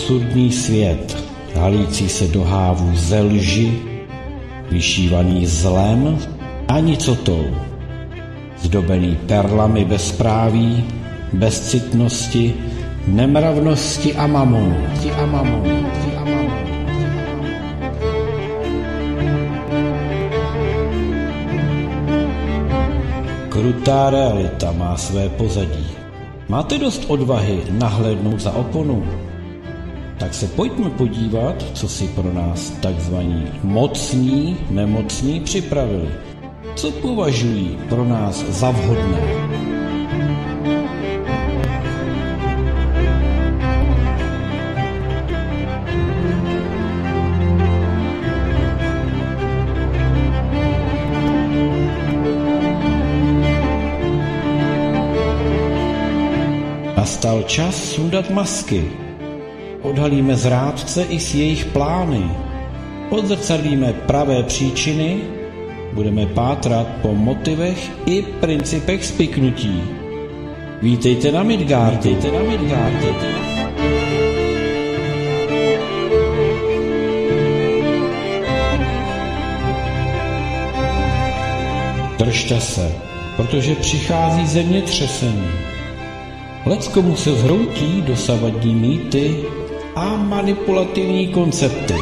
absurdní svět, halící se do hávů ze lži, vyšívaný zlem a nicotou, zdobený perlami bezpráví, bezcitnosti, nemravnosti a mamonu. Krutá realita má své pozadí. Máte dost odvahy nahlédnout za oponu? Tak se pojďme podívat, co si pro nás takzvaní mocní, nemocní připravili. Co považují pro nás za vhodné? Nastal čas sundat masky. Odhalíme zrádce i s jejich plány. Odzrcadlíme pravé příčiny. Budeme pátrat po motivech i principech spiknutí. Vítejte na Midgardu. Držte se, protože přichází zemětřesení. Leckomu se zhroutí dosavadní mýty a manipulativní koncepty.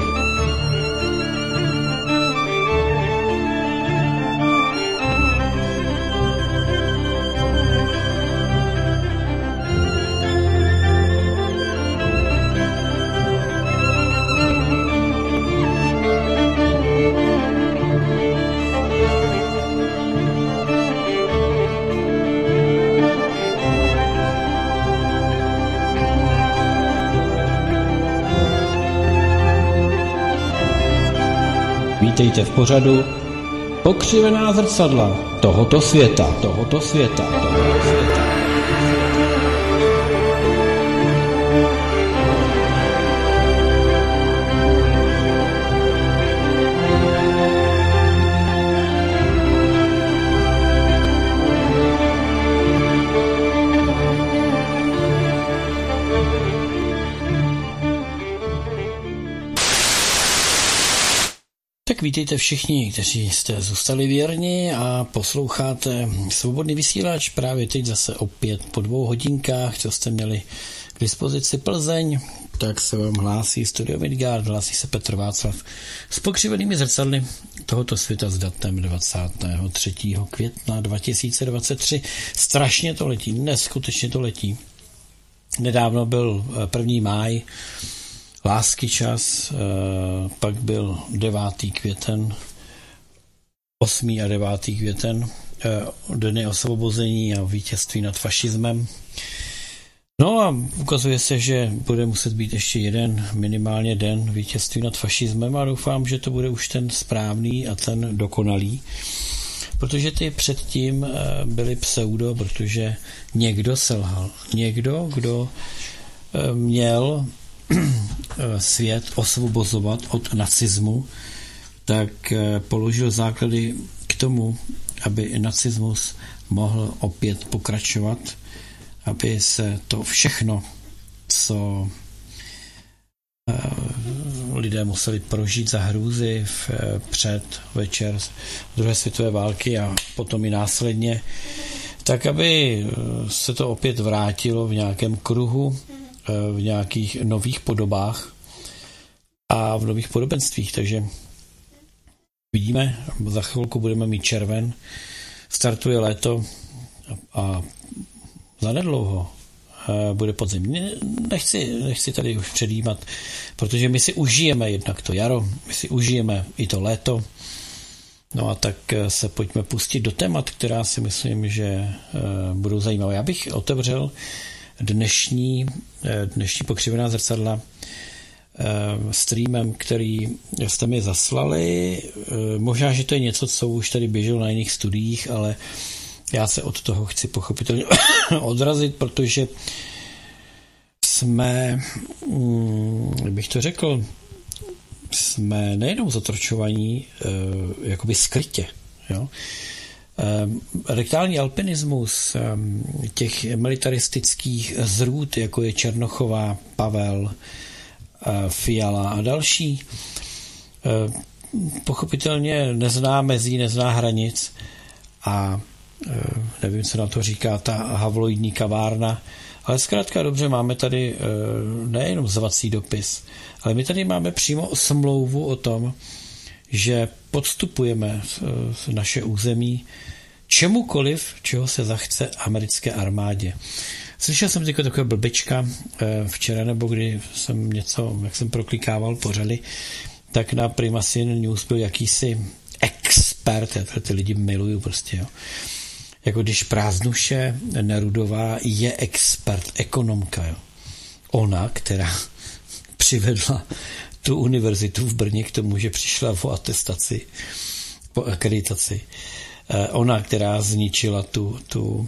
Vítejte v pořadu Pokřivená zrcadla tohoto světa. Tak vítejte všichni, kteří jste zůstali věrni a posloucháte Svobodný vysílač právě teď zase opět po 2 hodinkách, co jste měli k dispozici Plzeň, tak se vám hlásí Studio Midgard, hlásí se Petr Václav s pokřivenými zrcadly tohoto světa s datem 23. května 2023. Strašně to letí, neskutečně to letí. Nedávno byl 1. máj, lásky čas, pak byl 9. květen, 8. a 9. květen, dny osvobození a vítězství nad fašismem. No a ukazuje se, že bude muset být ještě jeden, minimálně den vítězství nad fašismem a doufám, že to bude už ten správný a ten dokonalý, protože ty předtím byly pseudo, protože někdo selhal. Někdo, kdo měl svět osvobozovat od nacismu, tak položil základy k tomu, aby nacismus mohl opět pokračovat, aby se to všechno, co lidé museli prožít za hrůzy před večer druhé světové války a potom i následně, tak aby se to opět vrátilo v nějakém kruhu, v nějakých nových podobách a v nových podobenstvích, takže vidíme, za chvilku budeme mít červen, startuje léto a zanedlouho bude podzim. Nechci tady už předjímat, protože my si užijeme jednak to jaro, my si užijeme i to léto, no a tak se pojďme pustit do témat, která si myslím, že budou zajímavé. Já bych otevřel dnešní pokřivená zrcadla streamem, který jste mi zaslali. Možná, že to je něco, co už tady běželo na jiných studiích, ale já se od toho chci pochopitelně odrazit, protože jsme, jak bych to řekl, jsme nejenom zotročovaní jakoby skrytě, jo? Rektální alpinismus těch militaristických zrůd, jako je Černochová, Pavel Fiala a další. Pochopitelně nezná mezí, nezná hranic a nevím, co na to říká ta havloidní kavárna, ale zkrátka dobře, máme tady nejenom zvací dopis, ale my tady máme přímo smlouvu o tom, že podstupujeme naše území čemukoliv, čeho se zachce americké armádě. Slyšel jsem jako takového blbečka včera, nebo kdy jsem něco, jak jsem proklikával pořady, tak na Prima News byl jakýsi expert, já ty lidi miluju prostě, jo. Jako když Prázdnuše Nerudová je expert, ekonomka, jo. Ona, která přivedla tu univerzitu v Brně k tomu, že přišla o atestaci, po akreditaci. Ona, která zničila tu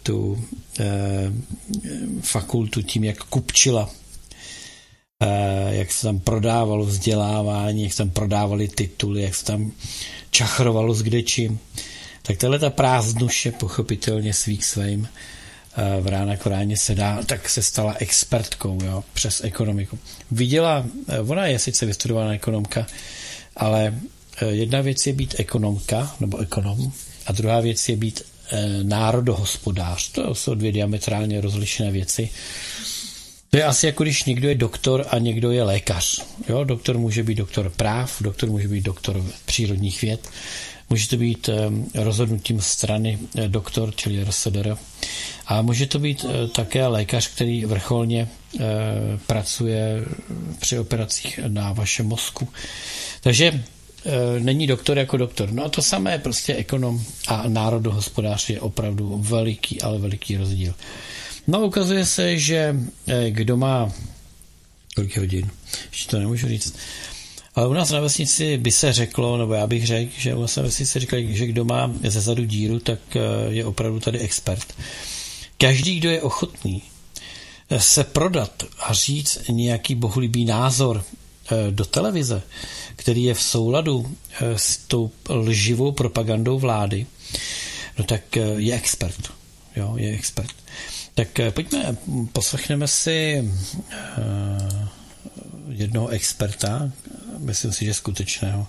fakultu tím, jak kupčila, jak se tam prodávalo vzdělávání, jak se tam prodávali tituly, jak se tam čachrovalo s kdečím. Tak tahleta Prázdnuše pochopitelně svým v rána k vráně tak se stala expertkou, jo, přes ekonomiku. Viděla, ona je sice vystudovaná ekonomka, ale jedna věc je být ekonomka, nebo ekonom, a druhá věc je být národohospodář. To jsou dvě diametrálně rozlišné věci. To je asi jako když někdo je doktor a někdo je lékař. Jo? Doktor může být doktor práv, doktor může být doktor přírodních věd, může to být rozhodnutím strany doktor, čili RSDR, a může to být také lékař, který vrcholně pracuje při operacích na vašem mozku. Takže není doktor jako doktor. No a to samé prostě ekonom a národohospodář je opravdu veliký, ale veliký rozdíl. No ukazuje se, že kdo má kolik hodin, ještě to nemůžu říct, ale u nás na vesnici by se řeklo, nebo já bych řekl, že u nás na vesnici říkali, že kdo má zezadu díru, tak je opravdu tady expert. Každý, kdo je ochotný se prodat a říct nějaký bohulibý názor do televize, který je v souladu s tou lživou propagandou vlády, no tak je expert. Jo, je expert. Tak pojďme, poslechneme si jednoho experta, myslím si, že skutečného,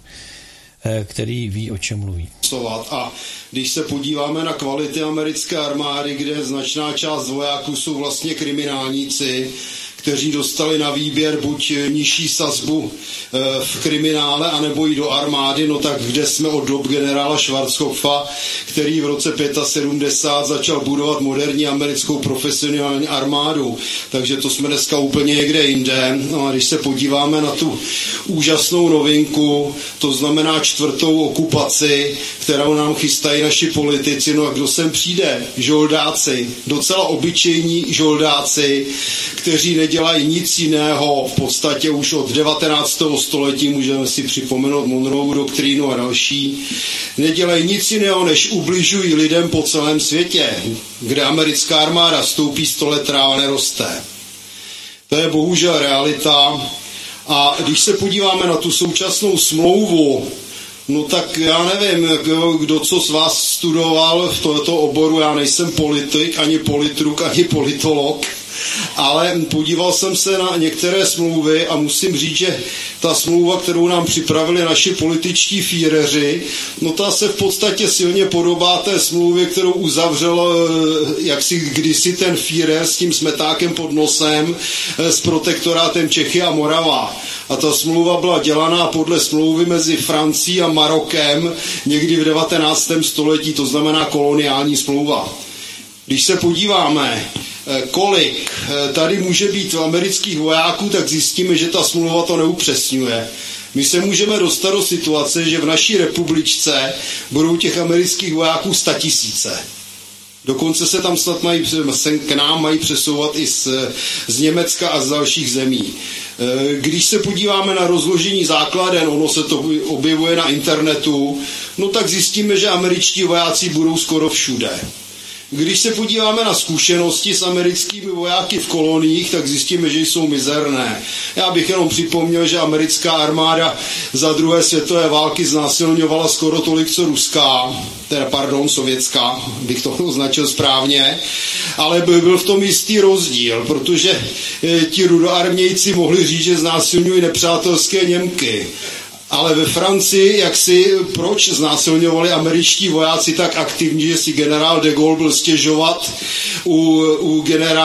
který ví, o čem mluví. A když se podíváme na kvality americké armády, kde značná část vojáků jsou vlastně kriminálníci, kteří dostali na výběr buď nižší sazbu v kriminále, anebo jít do armády, no tak kde jsme od dob generála Schwarzkopfa, který v roce 75 začal budovat moderní americkou profesionální armádu. Takže to jsme dneska úplně někde jinde. No a když se podíváme na tu úžasnou novinku, to znamená 4. okupaci, kterou nám chystají naši politici, no a kdo sem přijde? Žoldáci, docela obyčejní žoldáci, kteří nedělají nic jiného, v podstatě už od 19. století, můžeme si připomenout Monroeovu doktrínu a další, nedělají nic jiného, než ubližují lidem po celém světě, kde americká armáda stoupí 100 let, tráva neroste. To je bohužel realita. A když se podíváme na tu současnou smlouvu, no tak já nevím, kdo co z vás studoval v tomto oboru, já nejsem politik, ani politruk, ani politolog, ale podíval jsem se na některé smlouvy a musím říct, že ta smlouva, kterou nám připravili naši političtí fíreři, no ta se v podstatě silně podobá té smlouvě, kterou uzavřel jaksi kdysi ten fírer s tím smetákem pod nosem s protektorátem Čechy a Morava. A ta smlouva byla dělaná podle smlouvy mezi Francií a Marokem někdy v 19. století, to znamená koloniální smlouva. Když se podíváme, kolik tady může být amerických vojáků, tak zjistíme, že ta smlouva to neupřesňuje. My se můžeme dostat do situace, že v naší republičce budou těch amerických vojáků 100 000. Dokonce se tam snad k nám mají přesouvat i z Německa a z dalších zemí. Když se podíváme na rozložení základen, ono se to objevuje na internetu, no tak zjistíme, že američtí vojáci budou skoro všude. Když se podíváme na zkušenosti s americkými vojáky v koloniích, tak zjistíme, že jsou mizerné. Já bych jenom připomněl, že americká armáda za druhé světové války znásilňovala skoro tolik, co ruská, sovětská, bych to označil správně, ale byl v tom jistý rozdíl, protože ti rudoarmějci mohli říct, že znásilňují nepřátelské Němky. Ale ve Francii, proč znásilňovali američtí vojáci tak aktivní, že si generál de Gaulle byl stěžovat u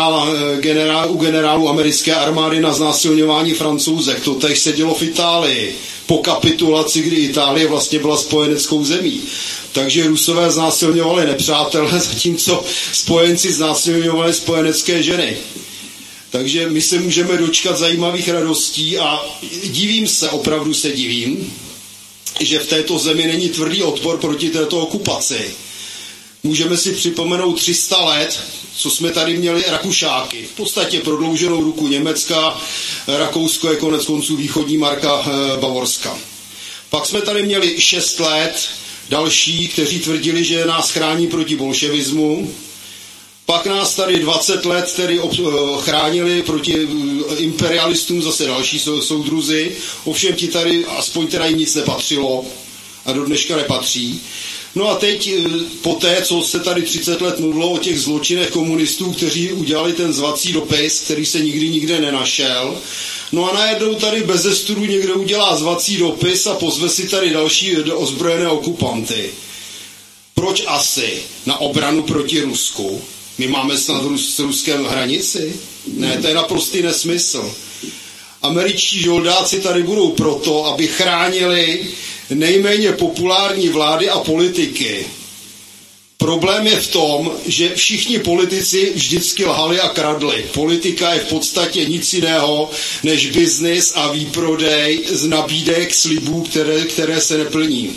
generálu americké armády na znásilňování Francouzek. To teď se dělo v Itálii po kapitulaci, kdy Itálie vlastně byla spojeneckou zemí. Takže Rusové znásilňovali nepřátelé, zatímco spojenci znásilňovali spojenecké ženy. Takže my se můžeme dočkat zajímavých radostí a opravdu se divím, že v této zemi není tvrdý odpor proti této okupaci. Můžeme si připomenout 300 let, co jsme tady měli Rakušáky. V podstatě prodlouženou ruku Německa, Rakousko je konec konců východní marka Bavorska. Pak jsme tady měli 6 let další, kteří tvrdili, že nás chrání proti bolševismu. Pak nás tady 20 let tedy chránili proti imperialistům zase další soudruzi. Ovšem ti tady, aspoň teda jim nic nepatřilo a do dneška nepatří. No a teď, poté, co se tady 30 let mluvilo o těch zločinech komunistů, kteří udělali ten zvací dopis, který se nikdy nikde nenašel, no a najednou tady bez zestudu někdo udělá zvací dopis a pozve si tady další ozbrojené okupanty. Proč asi? Na obranu proti Rusku? My máme snad s Ruskem hranici? Ne, to je naprostý nesmysl. Američtí žoldáci tady budou proto, aby chránili nejméně populární vlády a politiky. Problém je v tom, že všichni politici vždycky lhali a kradli. Politika je v podstatě nic jiného než biznis a výprodej z nabídek, slibů, které se neplní.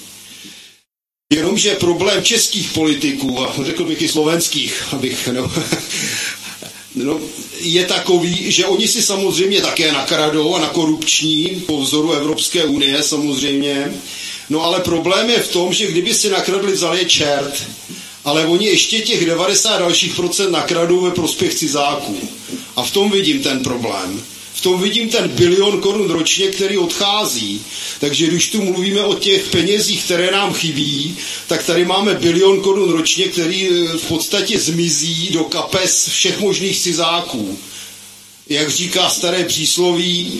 Jenomže problém českých politiků, a řekl bych i slovenských, je takový, že oni si samozřejmě také nakradou a na korupční, po vzoru Evropské unie samozřejmě, no ale problém je v tom, že kdyby si nakradli, vzal je čert, ale oni ještě těch 90 dalších procent nakradou ve prospěch cizáků. A v tom vidím ten problém. V tom vidím ten 1 bilion korun ročně, který odchází. Takže když tu mluvíme o těch penězích, které nám chybí, tak tady máme 1 bilion korun ročně, který v podstatě zmizí do kapes všech možných cizáků. Jak říká staré přísloví,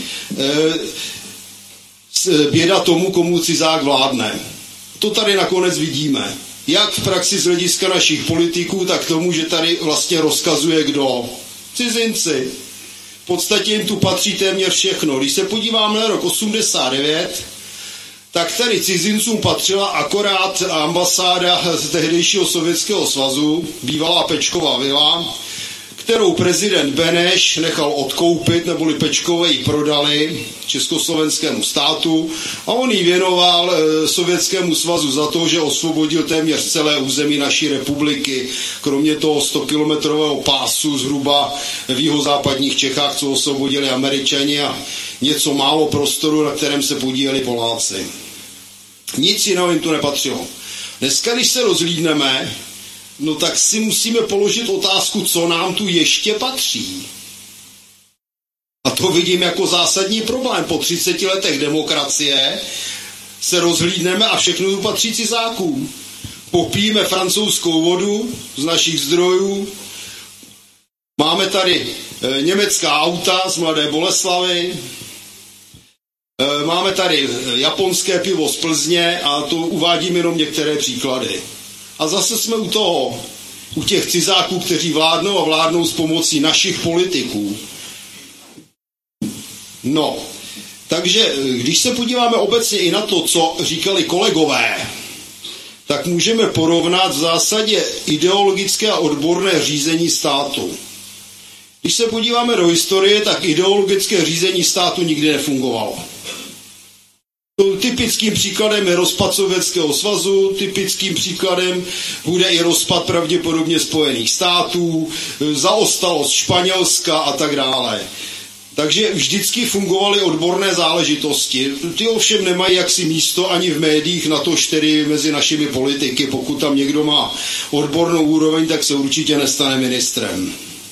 běda tomu, komu cizák vládne. To tady nakonec vidíme. Jak v praxi z hlediska našich politiků, tak tomu, že tady vlastně rozkazuje kdo? Cizinci. V podstatě jim tu patří téměř všechno. Když se podíváme na rok 89, tak tady cizincům patřila akorát ambasáda z tehdejšího Sovětského svazu, bývalá Pečkova vila, kterou prezident Beneš nechal odkoupit, neboli Pečkové ji prodali československému státu a on ji věnoval Sovětskému svazu za to, že osvobodil téměř celé území naší republiky, kromě toho 100-kilometrového pásu zhruba v jihozápadních Čechách, co osvobodili Američani a něco málo prostoru, na kterém se podíleli Poláci. Nic jiného jim tu nepatřilo. Dneska, když se rozhlídneme, no tak si musíme položit otázku, co nám tu ještě patří. A to vidím jako zásadní problém. Po 30 letech demokracie se rozhlídneme a všechno tu patří cizákům. Popijeme francouzskou vodu z našich zdrojů. Máme tady německá auta z Mladé Boleslavi. Máme tady japonské pivo z Plzně a to uvádím jenom některé příklady. A zase jsme u těch cizáků, kteří vládnou a vládnou s pomocí našich politiků. No, takže když se podíváme obecně i na to, co říkali kolegové, tak můžeme porovnat v zásadě ideologické a odborné řízení státu. Když se podíváme do historie, tak ideologické řízení státu nikdy nefungovalo. Typickým příkladem je rozpad Sovětského svazu, typickým příkladem bude i rozpad pravděpodobně Spojených států, zaostalost Španělska a tak dále. Takže vždycky fungovaly odborné záležitosti. Ty ovšem nemají jaksi místo ani v médiích, natož tedy mezi našimi politiky. Pokud tam někdo má odbornou úroveň, tak se určitě nestane ministrem.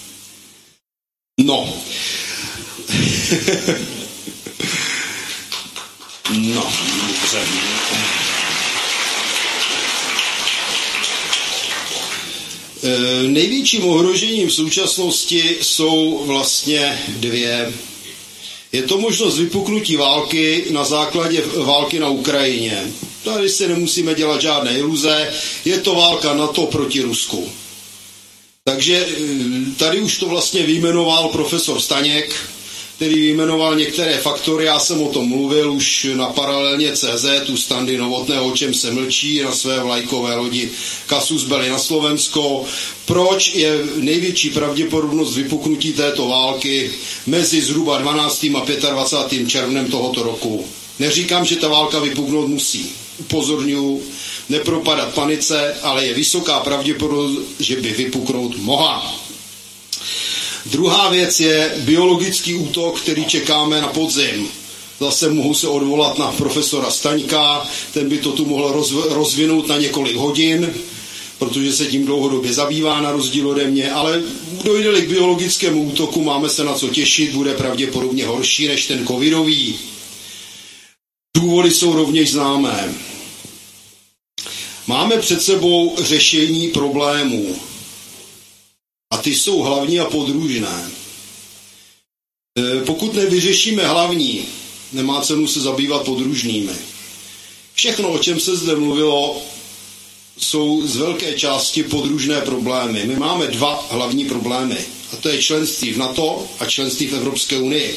No. No, dobře. Největším ohrožením v současnosti jsou vlastně dvě. Je to možnost vypuknutí války na základě války na Ukrajině. Tady si nemusíme dělat žádné iluze. Je to válka NATO proti Rusku. Takže tady už to vlastně vyjmenoval profesor Staněk, který vyjmenoval některé faktory, já jsem o tom mluvil už na paralelně CZ, u Standy Novotného, o čem se mlčí, na své vlajkové lodi Casus Belli na Slovensko. Proč je největší pravděpodobnost vypuknutí této války mezi zhruba 12. a 25. červnem tohoto roku? Neříkám, že ta válka vypuknout musí. Upozorňuji, nepropadat panice, ale je vysoká pravděpodobnost, že by vypuknout mohla. Druhá věc je biologický útok, který čekáme na podzim. Zase mohu se odvolat na profesora Staňka, ten by to tu mohl rozvinout na několik hodin, protože se tím dlouhodobě zabývá na rozdíl ode mě, ale dojde-li k biologickému útoku, máme se na co těšit, bude pravděpodobně horší než ten covidový. Důvody jsou rovněž známé. Máme před sebou řešení problémů. A ty jsou hlavní a podružné. Pokud nevyřešíme hlavní, nemá cenu se zabývat podružnými. Všechno, o čem se zde mluvilo, jsou z velké části podružné problémy. My máme dva hlavní problémy. A to je členství v NATO a členství v Evropské unii.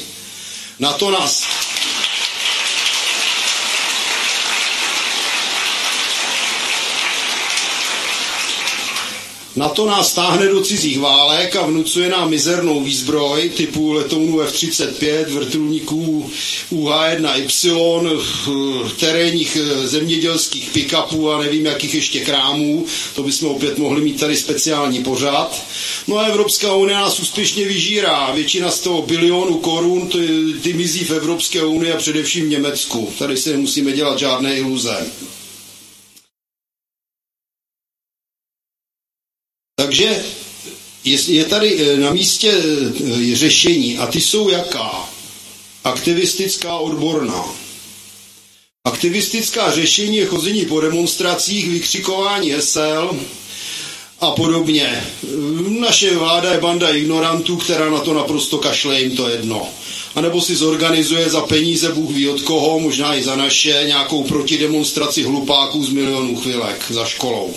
NATO nás táhne do cizích válek a vnucuje nám mizernou výzbroj typu letounů F-35, vrtulníků UH-1Y, terénních zemědělských pick-upů a nevím jakých ještě krámů. To bychom opět mohli mít tady speciální pořad. No a Evropská unie nás úspěšně vyžírá. Většina z toho bilionů korun, ty mizí v Evropské unii a především v Německu. Tady si nemusíme dělat žádné iluze. Takže je tady na místě řešení a ty jsou jaká? Aktivistická, odborná. Aktivistická řešení je chození po demonstracích, vykřikování hesel a podobně. Naše vláda je banda ignorantů, která na to naprosto kašle, jim to jedno. A nebo si zorganizuje za peníze, Bůh ví od koho, možná i za naše, nějakou protidemonstraci hlupáků z milionů chvilek za školou.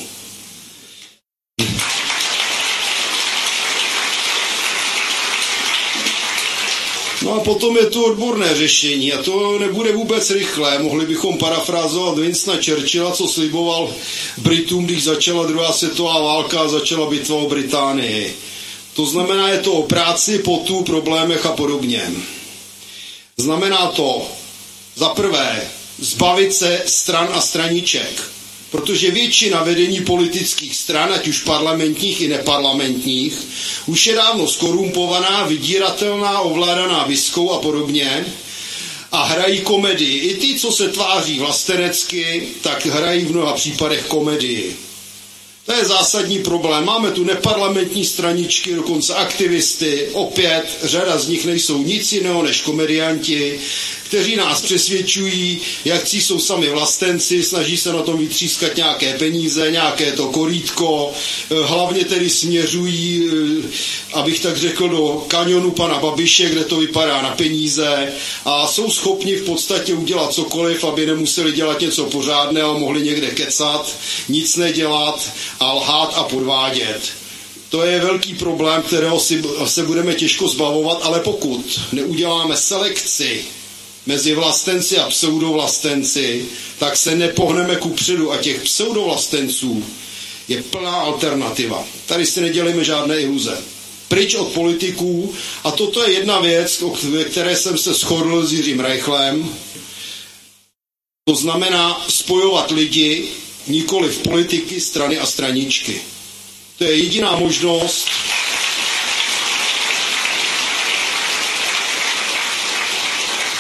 No a potom je to odborné řešení a to nebude vůbec rychlé. Mohli bychom parafrázovat Winstona Churchilla, co sliboval Britům, když začala druhá světová válka a začala bitva o Británii. To znamená, je to o práci, potu, problémech a podobně. Znamená to za prvé zbavit se stran a straniček, protože většina vedení politických stran, ať už parlamentních i neparlamentních, už je dávno skorumpovaná, vydíratelná, ovládaná viskou a podobně a hrají komedii. I ty, co se tváří vlastenecky, tak hrají v mnoha případech komedii. To je zásadní problém. Máme tu neparlamentní straničky, dokonce aktivisty, opět řada z nich nejsou nic jiného než komedianti, kteří nás přesvědčují, jak jsou sami vlastenci, snaží se na tom vytřískat nějaké peníze, nějaké to korítko, hlavně tedy směřují, abych tak řekl, do kanionu pana Babiše, kde to vypadá na peníze a jsou schopni v podstatě udělat cokoliv, aby nemuseli dělat něco pořádného, mohli někde kecat, nic nedělat a lhát a podvádět. To je velký problém, kterého se budeme těžko zbavovat, ale pokud neuděláme selekci mezi vlastenci a pseudovlastenci, tak se nepohneme kupředu a těch pseudovlastenců je plná alternativa. Tady si nedělíme žádné iluze. Pryč od politiků a toto je jedna věc, ve které jsem se shodl s Jiřím Reichlem. To znamená spojovat lidi, nikoli v politiky, strany a straničky. To je jediná možnost.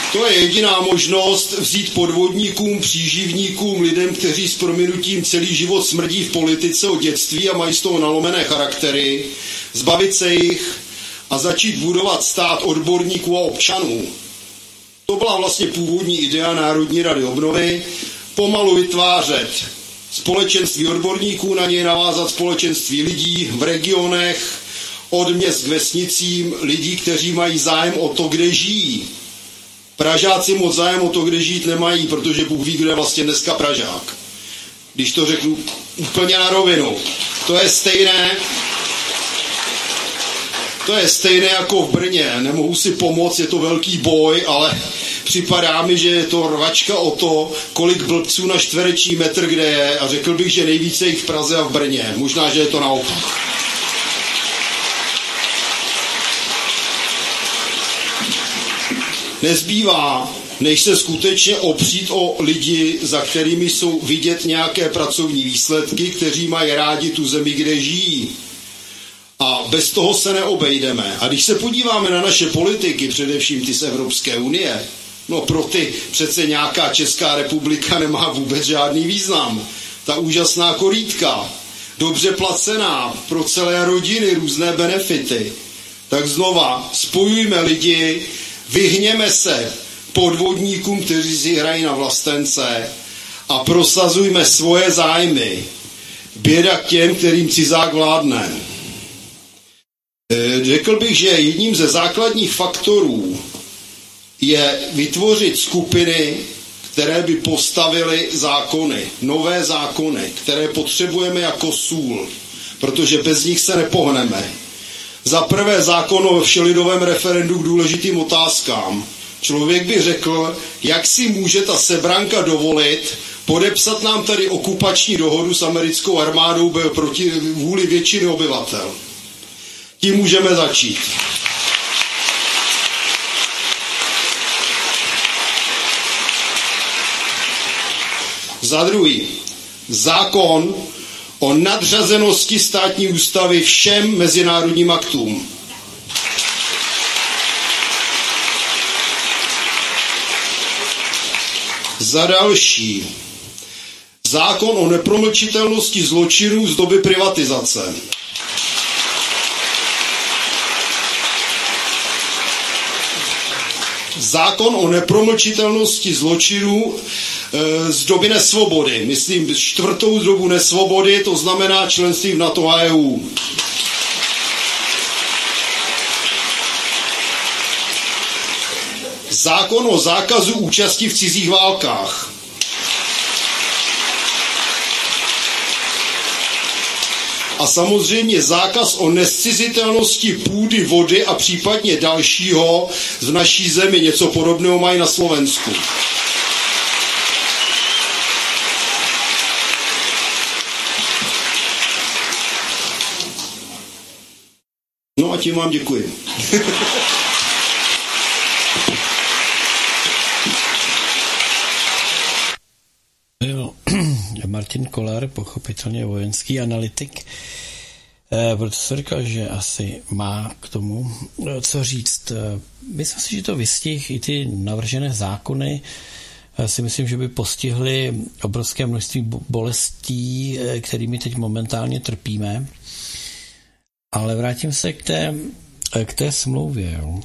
To je jediná možnost vzít podvodníkům, příživníkům, lidem, kteří s prominutím celý život smrdí v politice od dětství a mají z toho nalomené charaktery, zbavit se jich a začít budovat stát odborníků a občanů. To byla vlastně původní idea Národní rady obnovy, pomalu vytvářet společenství odborníků, na něj navázat společenství lidí v regionech, od měst k vesnicím, lidí, kteří mají zájem o to, kde žijí. Pražáci moc zájem o to, kde žít nemají, protože Bůh ví, kdo je vlastně dneska Pražák. Když to řeknu úplně na rovinu. To je stejné jako v Brně. Nemohu si pomoct, je to velký boj, ale připadá mi, že je to rvačka o to, kolik blbců na čtvereční metr kde je, a řekl bych, že nejvíce jich v Praze a v Brně. Možná, že je to naopak. Nezbývá, než se skutečně opřít o lidi, za kterými jsou vidět nějaké pracovní výsledky, kteří mají rádi tu zemi, kde žijí. A bez toho se neobejdeme. A když se podíváme na naše politiky, především ty z Evropské unie, no pro ty přece nějaká Česká republika nemá vůbec žádný význam. Ta úžasná korýtka, dobře placená, pro celé rodiny různé benefity. Tak znova, spojujme lidi, vyhněme se podvodníkům, kteří si hrají na vlastence, a prosazujme svoje zájmy. Běda k těm, kterým cizák vládne. Řekl bych, že jedním ze základních faktorů je vytvořit skupiny, které by postavily zákony, nové zákony, které potřebujeme jako sůl, protože bez nich se nepohneme. Za prvé zákon o všelidovém referendu k důležitým otázkám. Člověk by řekl, jak si může ta sebranka dovolit podepsat nám tady okupační dohodu s americkou armádou proti vůli většiny obyvatel. Tím můžeme začít. Za druhý, zákon o nadřazenosti státní ústavy všem mezinárodním aktům. Za další, zákon o nepromlčitelnosti zločinů z doby privatizace. Zákon o nepromlčitelnosti zločinů z doby nesvobody. Myslím, 4. dobu nesvobody, to znamená členství v NATO a EU. Zákon o zákazu účasti v cizích válkách. A samozřejmě zákaz o nezcizitelnosti půdy, vody a případně dalšího v naší zemi. Něco podobného mají na Slovensku. No a tím vám děkuji. Martin Koller, pochopitelně vojenský analytik, protože říkal, že asi má k tomu co říct. Myslím si, že to vystihl i ty navržené zákony. Si myslím, že by postihly obrovské množství bolestí, kterými teď momentálně trpíme. Ale vrátím se k té smlouvě. Jo.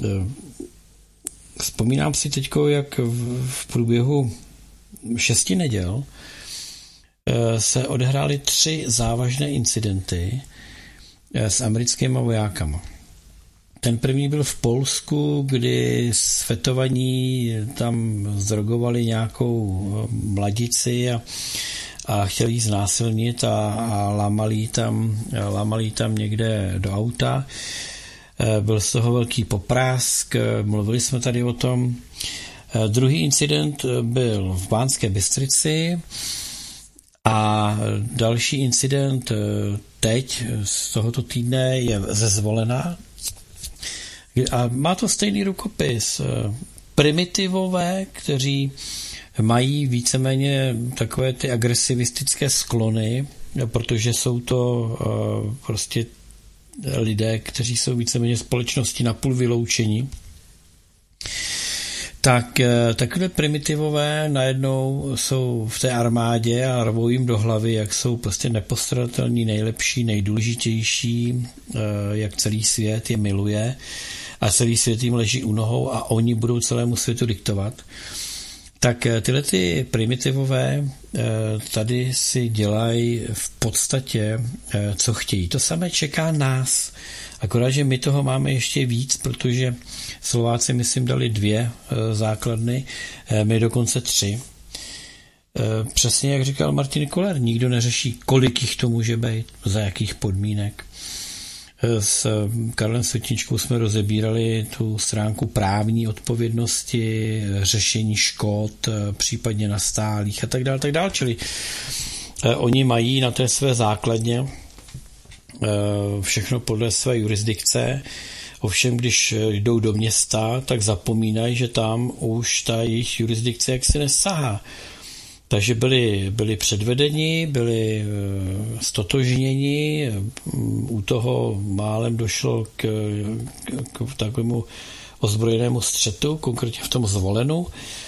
Vzpomínám si teď, jak v průběhu 6 neděl se odehrály 3 závažné incidenty s americkými vojákama. Ten první byl v Polsku, kdy svetovaní tam zdrogovali nějakou mladici a chtěli ji znásilnit a lámali tam někde do auta. Byl z toho velký poprásk, mluvili jsme tady o tom. Druhý incident byl v Banské Bystrici a další incident teď z tohoto týdne je ze Zvolena a má to stejný rukopis. Primitivové, kteří mají víceméně takové ty agresivistické sklony, protože jsou to prostě lidé, kteří jsou víceméně společnosti napůl vyloučení, tak takové primitivové najednou jsou v té armádě a rvou jim do hlavy, jak jsou prostě nepostradatelní, nejlepší, nejdůležitější, jak celý svět je miluje a celý svět jim leží u nohou a oni budou celému světu diktovat. Tak tyhle ty primitivové tady si dělají v podstatě, co chtějí. To samé čeká nás. Akorát, že my toho máme ještě víc, protože Slováci, myslím, dali 2 základny, my dokonce 3. Přesně jak říkal Martin Koller, nikdo neřeší, kolik jich to může být, za jakých podmínek. S Karlem Světničkou jsme rozebírali tu stránku právní odpovědnosti, řešení škod, případně nastálých a tak dále. Čili oni mají na té své základně všechno podle své jurisdikce, ovšem když jdou do města, tak zapomínají, že tam už ta jejich jurisdikce jaksi nesahá. Takže byli předvedeni, byli stotožněni, u toho málem došlo k takovému ozbrojenému střetu, konkrétně v tom Zvolenu.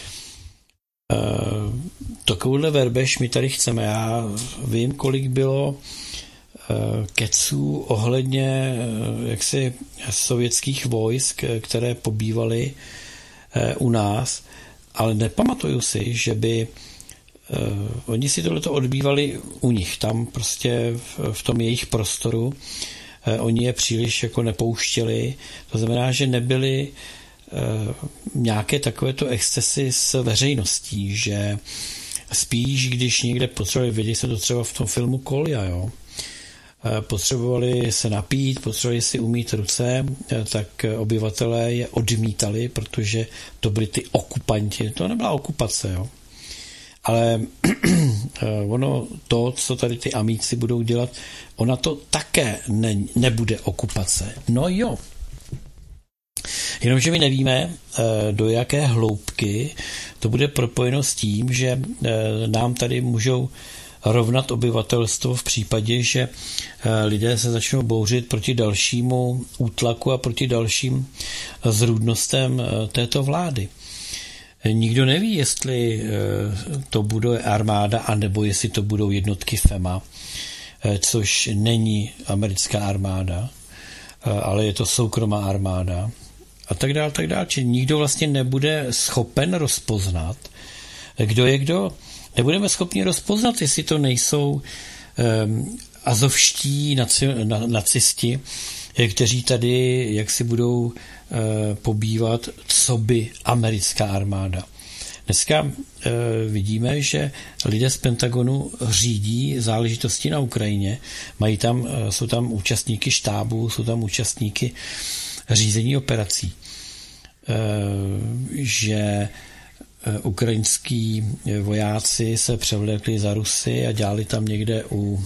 Takovouhle verbež my tady chceme. Já vím, kolik bylo keců ohledně jaksi sovětských vojsk, které pobývaly u nás, ale nepamatuju si, že by oni si tohleto odbývali u nich, tam prostě v tom jejich prostoru. Oni je příliš jako nepouštěli. To znamená, že nebyly nějaké takovéto excesy s veřejností, že spíš, když někde potřebovali, viděli se to třeba v tom filmu Kolja, jo, potřebovali se napít, potřebovali si umýt ruce, tak obyvatelé je odmítali, protože to byli ty okupanti. To nebyla okupace, jo. Ale ono to, co tady ty amíci budou dělat, ona to také nebude okupace. No jo. Jenomže my nevíme, do jaké hloubky to bude propojeno s tím, že nám tady můžou rovnat obyvatelstvo v případě, že lidé se začnou bouřit proti dalšímu útlaku a proti dalším zrůdnostem této vlády. Nikdo neví, jestli to bude armáda, anebo jestli to budou jednotky FEMA, což není americká armáda, ale je to soukromá armáda a tak dále, tak dále. Čili nikdo vlastně nebude schopen rozpoznat, kdo je kdo. Nebudeme schopni rozpoznat, jestli to nejsou azovští nacisti, kteří tady jaksi budou pobývat, co by americká armáda. Dneska vidíme, že lidé z Pentagonu řídí záležitosti na Ukrajině, jsou tam účastníky štábu, jsou tam účastníky řízení operací. Že ukrajinský vojáci se převlekli za Rusy a dělali tam někde u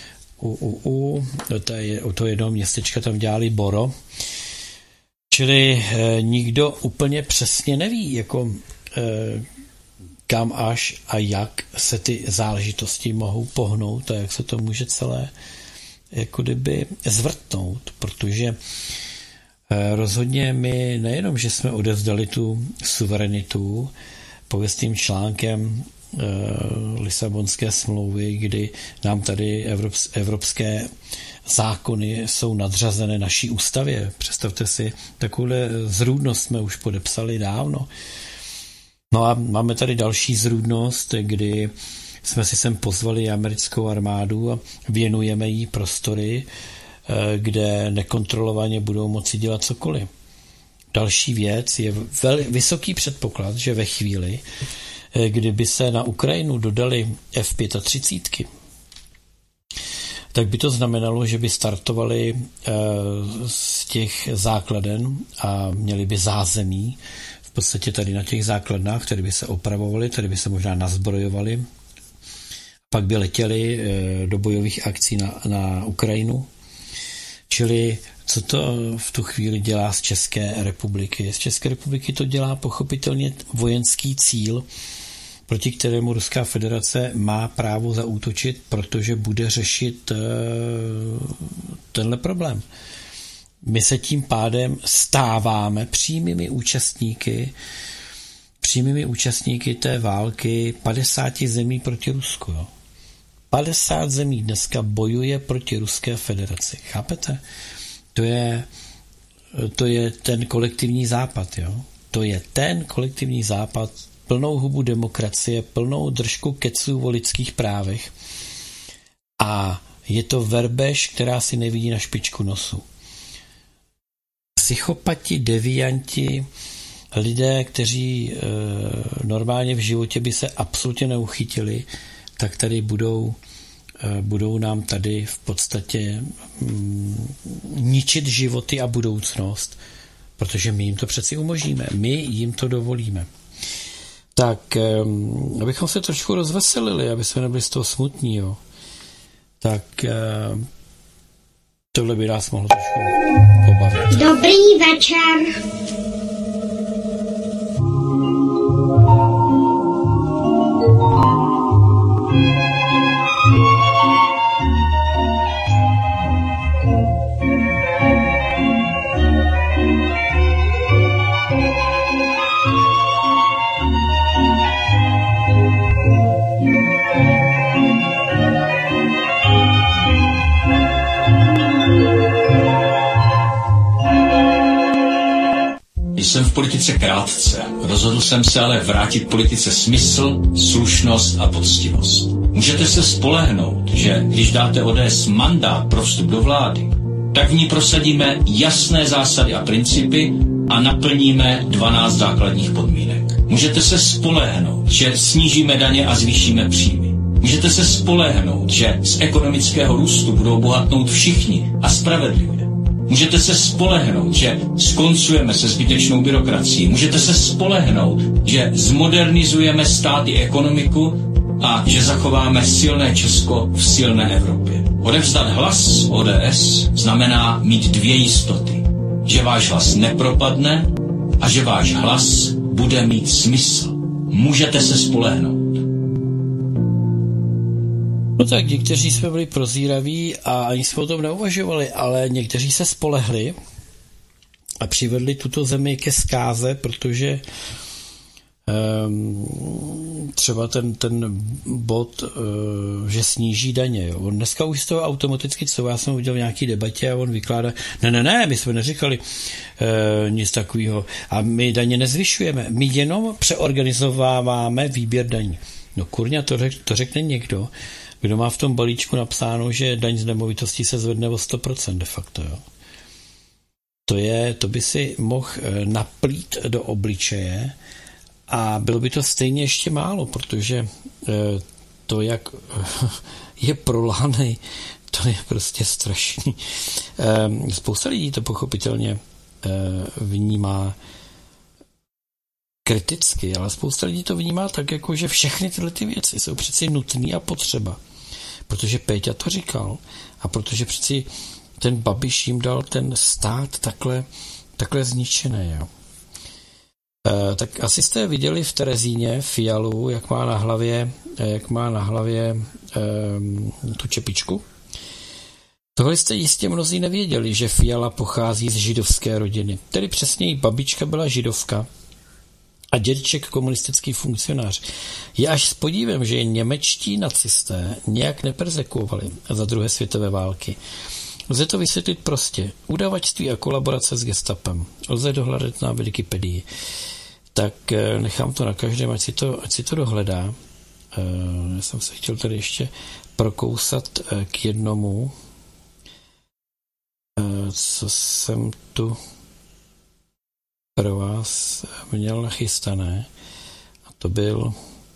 toho jednoho městečka tam dělali Boro. Čili nikdo úplně přesně neví, jako kam až a jak se ty záležitosti mohou pohnout a jak se to může celé jako kdyby zvrtnout, protože rozhodně my nejenom, že jsme odevzdali tu suverenitu pověstným článkem Lisabonské smlouvy, kdy nám tady evropské zákony jsou nadřazené naší ústavě. Představte si, takovouhle zrůdnost jsme už podepsali dávno. No a máme tady další zrůdnost, kdy jsme si sem pozvali americkou armádu a věnujeme jí prostory, kde nekontrolovaně budou moci dělat cokoliv. Další věc je vysoký předpoklad, že ve chvíli, kdyby se na Ukrajinu dodali F-35, tak by to znamenalo, že by startovali z těch základen a měli by zázemí v podstatě tady na těch základnách, které by se opravovaly, tady by se možná nazbrojovaly, pak by letěli do bojových akcí na Ukrajinu. Čili co to v tu chvíli dělá z České republiky? Z České republiky to dělá pochopitelně vojenský cíl, proti kterému Ruská federace má právo zaútočit, protože bude řešit tenhle problém. My se tím pádem stáváme přímými účastníky přímými účastníky té války 50 zemí proti Rusku. Jo? 50 zemí dneska bojuje proti Ruské federaci. Chápete? To je ten kolektivní západ. Jo? To je ten kolektivní západ, plnou hubu demokracie, plnou držku keců o lidských právech. A je to verbež, která si nevidí na špičku nosu. Psychopati, devianti, lidé, kteří normálně v životě by se absolutně neuchytili, tak tady budou nám tady v podstatě ničit životy a budoucnost, protože my jim to přeci umožníme, my jim to dovolíme. Tak, abychom se trošku rozveselili, aby jsme nebyli z toho smutní, jo. Tak tohle by nás mohlo trošku pobavit. Dobrý večer. Jsem v politice krátce. Rozhodl jsem se ale vrátit politice smysl, slušnost a poctivost. Můžete se spolehnout, že když dáte ODS mandát pro vstup do vlády, tak v ní prosadíme jasné zásady a principy a naplníme 12 základních podmínek. Můžete se spolehnout, že snížíme daně a zvýšíme příjmy. Můžete se spolehnout, že z ekonomického růstu budou bohatnout všichni a spravedlivě. Můžete se spolehnout, že skoncujeme se zbytečnou byrokracií. Můžete se spolehnout, že zmodernizujeme stát i ekonomiku a že zachováme silné Česko v silné Evropě. Odevzdat hlas ODS znamená mít 2 jistoty. Že váš hlas nepropadne a že váš hlas bude mít smysl. Můžete se spolehnout. No tak někteří jsme byli prozíraví a ani jsme o tom neuvažovali, ale někteří se spolehli a přivedli tuto zemi ke zkáze, protože třeba ten bod, že sníží daně. Jo. On dneska už z toho automaticky, co já jsem udělal v nějaký debatě a on vykládá, ne, my jsme neříkali nic takového a my daně nezvyšujeme, my jenom přeorganizováváme výběr daní. No kurňa, to řekne někdo, kdo má v tom balíčku napsáno, že daň z nemovitosti se zvedne o 100% de facto. Jo. To by si mohl naplít do obličeje a bylo by to stejně ještě málo, protože to, jak je prolánej, to je prostě strašný. Spousta lidí to pochopitelně vnímá kriticky, ale spousta lidí to vnímá tak, jako že všechny tyhle ty věci jsou přeci nutné a potřeba. Protože Péťa to říkal a protože přeci ten Babiš jim dal ten stát takhle zničený. Jo. Tak asi jste viděli v Terezíně Fialu, jak má na hlavě tu čepičku. Tohle jste jistě mnozí nevěděli, že Fiala pochází z židovské rodiny. Tedy přesněji babička byla židovka a dědeček komunistický funkcionář. Je až s podívem, že němečtí nacisté nějak neperzekuovali za druhé světové války. Lze to vysvětlit prostě. Udavačství a kolaborace s gestapem. Lze dohledat na Wikipedii. Tak nechám to na každém, ať si to dohledá. Já jsem se chtěl tady ještě prokousat k jednomu, co jsem tu pro vás měl nachystané. A to byl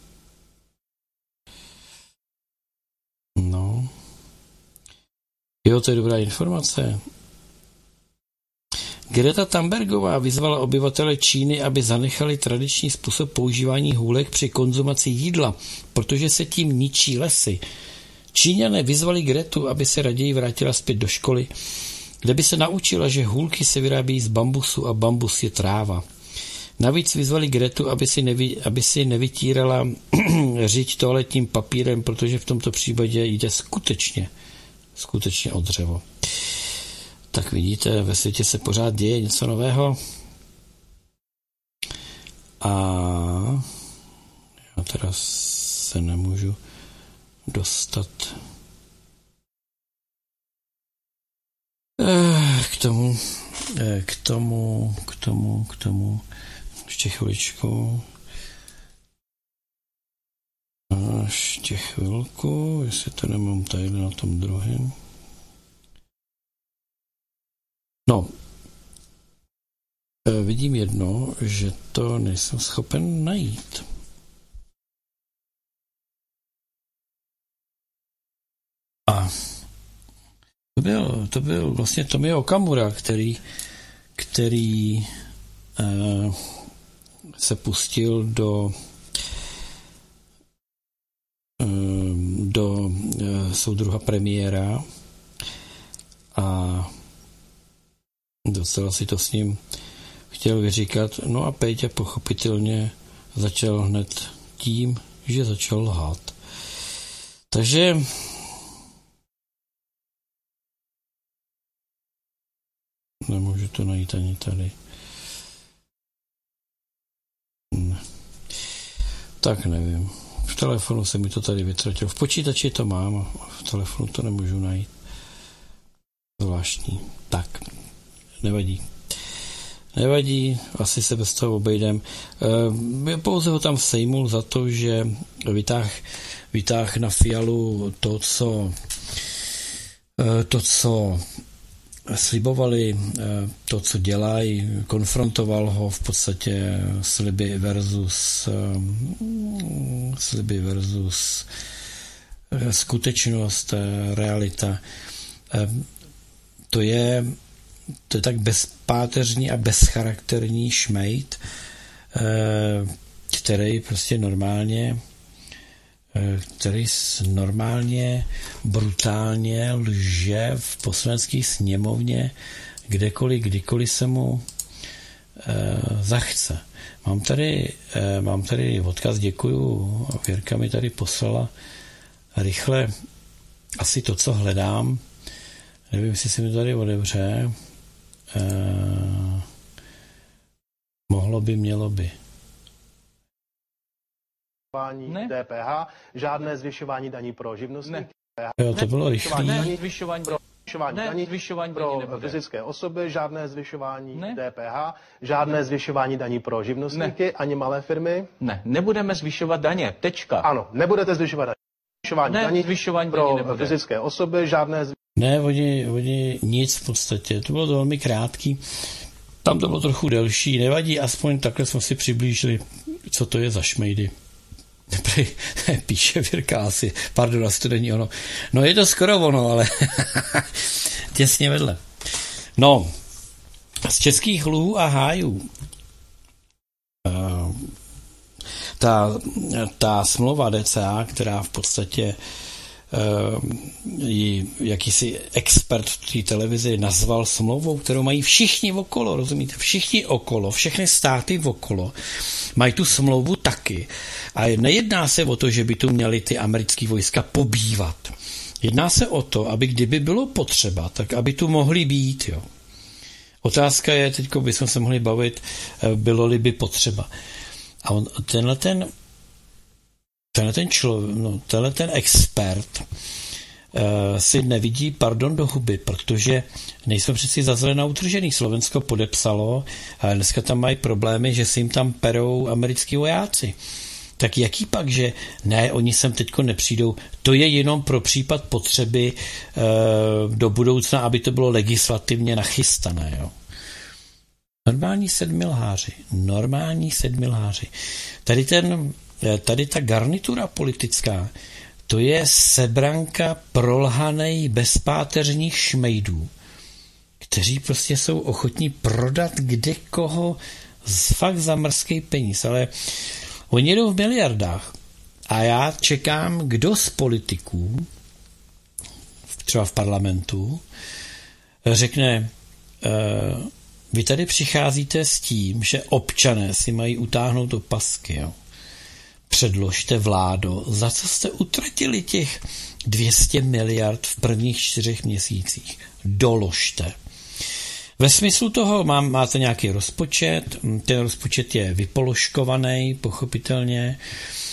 to je dobrá informace. Greta Thunbergová vyzvala obyvatele Číny, aby zanechali tradiční způsob používání hůlek při konzumaci jídla, protože se tím ničí lesy. Číňané vyzvali Gretu, aby se raději vrátila zpět do školy, kde by se naučila, že hůlky se vyrábí z bambusu a bambus je tráva. Navíc vyzvali Gretu, aby si nevytírala řiď toaletním papírem, protože v tomto případě jde skutečně o dřevo. Tak vidíte, ve světě se pořád děje něco nového. A teraz se nemůžu dostat k tomu. Ještě chviličku. Ještě chvilku, jestli to nemám tady na tom druhém. No, vidím jedno, že to nejsem schopen najít. A to byl vlastně Tomio Okamura, který se pustil do soudruha premiéra a docela si to s ním chtěl vyříkat. No a Péťa pochopitelně začal hned tím, že začal lhát. Takže nemůžu to najít ani tady. Ne. Tak nevím. V telefonu se mi to tady vytratil. V počítači to mám a v telefonu to nemůžu najít. Zvláštní. Tak, nevadí, asi se bez toho obejdem. Pouze ho tam sejmul za to, že vytáh na Fialu to, co slibovali, to, co dělají, konfrontoval ho v podstatě sliby versus skutečnost, realita. To je tak bezpáteřní a bezcharakterní šmejd, který prostě normálně brutálně lže v poslanecké sněmovně kdykoliv se mu zachce. Mám tady odkaz, děkuju, Věrka mi tady poslala rychle asi to, co hledám. Nevím, jestli se mi tady otevře. Mělo by. DPH, žádné zvyšování daní pro živnostníky. Jo, to bylo rychlý. Zvyšování pro fyzické osoby, žádné zvyšování DPH, žádné zvyšování daní pro živnostníky, ani malé firmy. Ne, nebudeme zvyšovat daně, tečka. Ano, nebudete zvyšovat daně. Zvyšování pro fyzické osoby, žádné Ne, oni nic v podstatě. To bylo to velmi krátký. Tam to bylo trochu delší. Nevadí, aspoň takhle jsme si přiblížili, co to je za šmejdy. Píše Věrka asi. Pardon, asi to není ono. No je to skoro ono, ale těsně vedle. No, z českých luhů a hájů ta smlouva DCA, která v podstatě jakýsi expert v té televizi nazval smlouvou, kterou mají všichni okolo, rozumíte? Všichni okolo, všechny státy okolo mají tu smlouvu taky. A nejedná se o to, že by tu měli ty americké vojska pobývat. Jedná se o to, aby kdyby bylo potřeba, tak aby tu mohli být. Jo. Otázka je, teďko bychom se mohli bavit, bylo-li by potřeba. A tenhle ten expert si nevidí pardon do huby, protože nejsme přeci za zelenou utržený. Slovensko podepsalo, ale dneska tam mají problémy, že si jim tam perou americký vojáci. Tak jaký pak, že ne, oni sem teďko nepřijdou, to je jenom pro případ potřeby do budoucna, aby to bylo legislativně nachystané. Jo. Normální sedmilháři. Tady ta garnitura politická, to je sebranka prolhanej bezpáteřních šmejdů, kteří prostě jsou ochotní prodat kde koho fakt za mrzký peníz, ale oni jedou v miliardách a já čekám, kdo z politiků, třeba v parlamentu, řekne, vy tady přicházíte s tím, že občané si mají utáhnout opasky, jo. Předložte, vládo, za co jste utratili těch 200 miliard v prvních 4 měsících. Doložte. Ve smyslu toho máte nějaký rozpočet, ten rozpočet je vypoložkovaný, pochopitelně,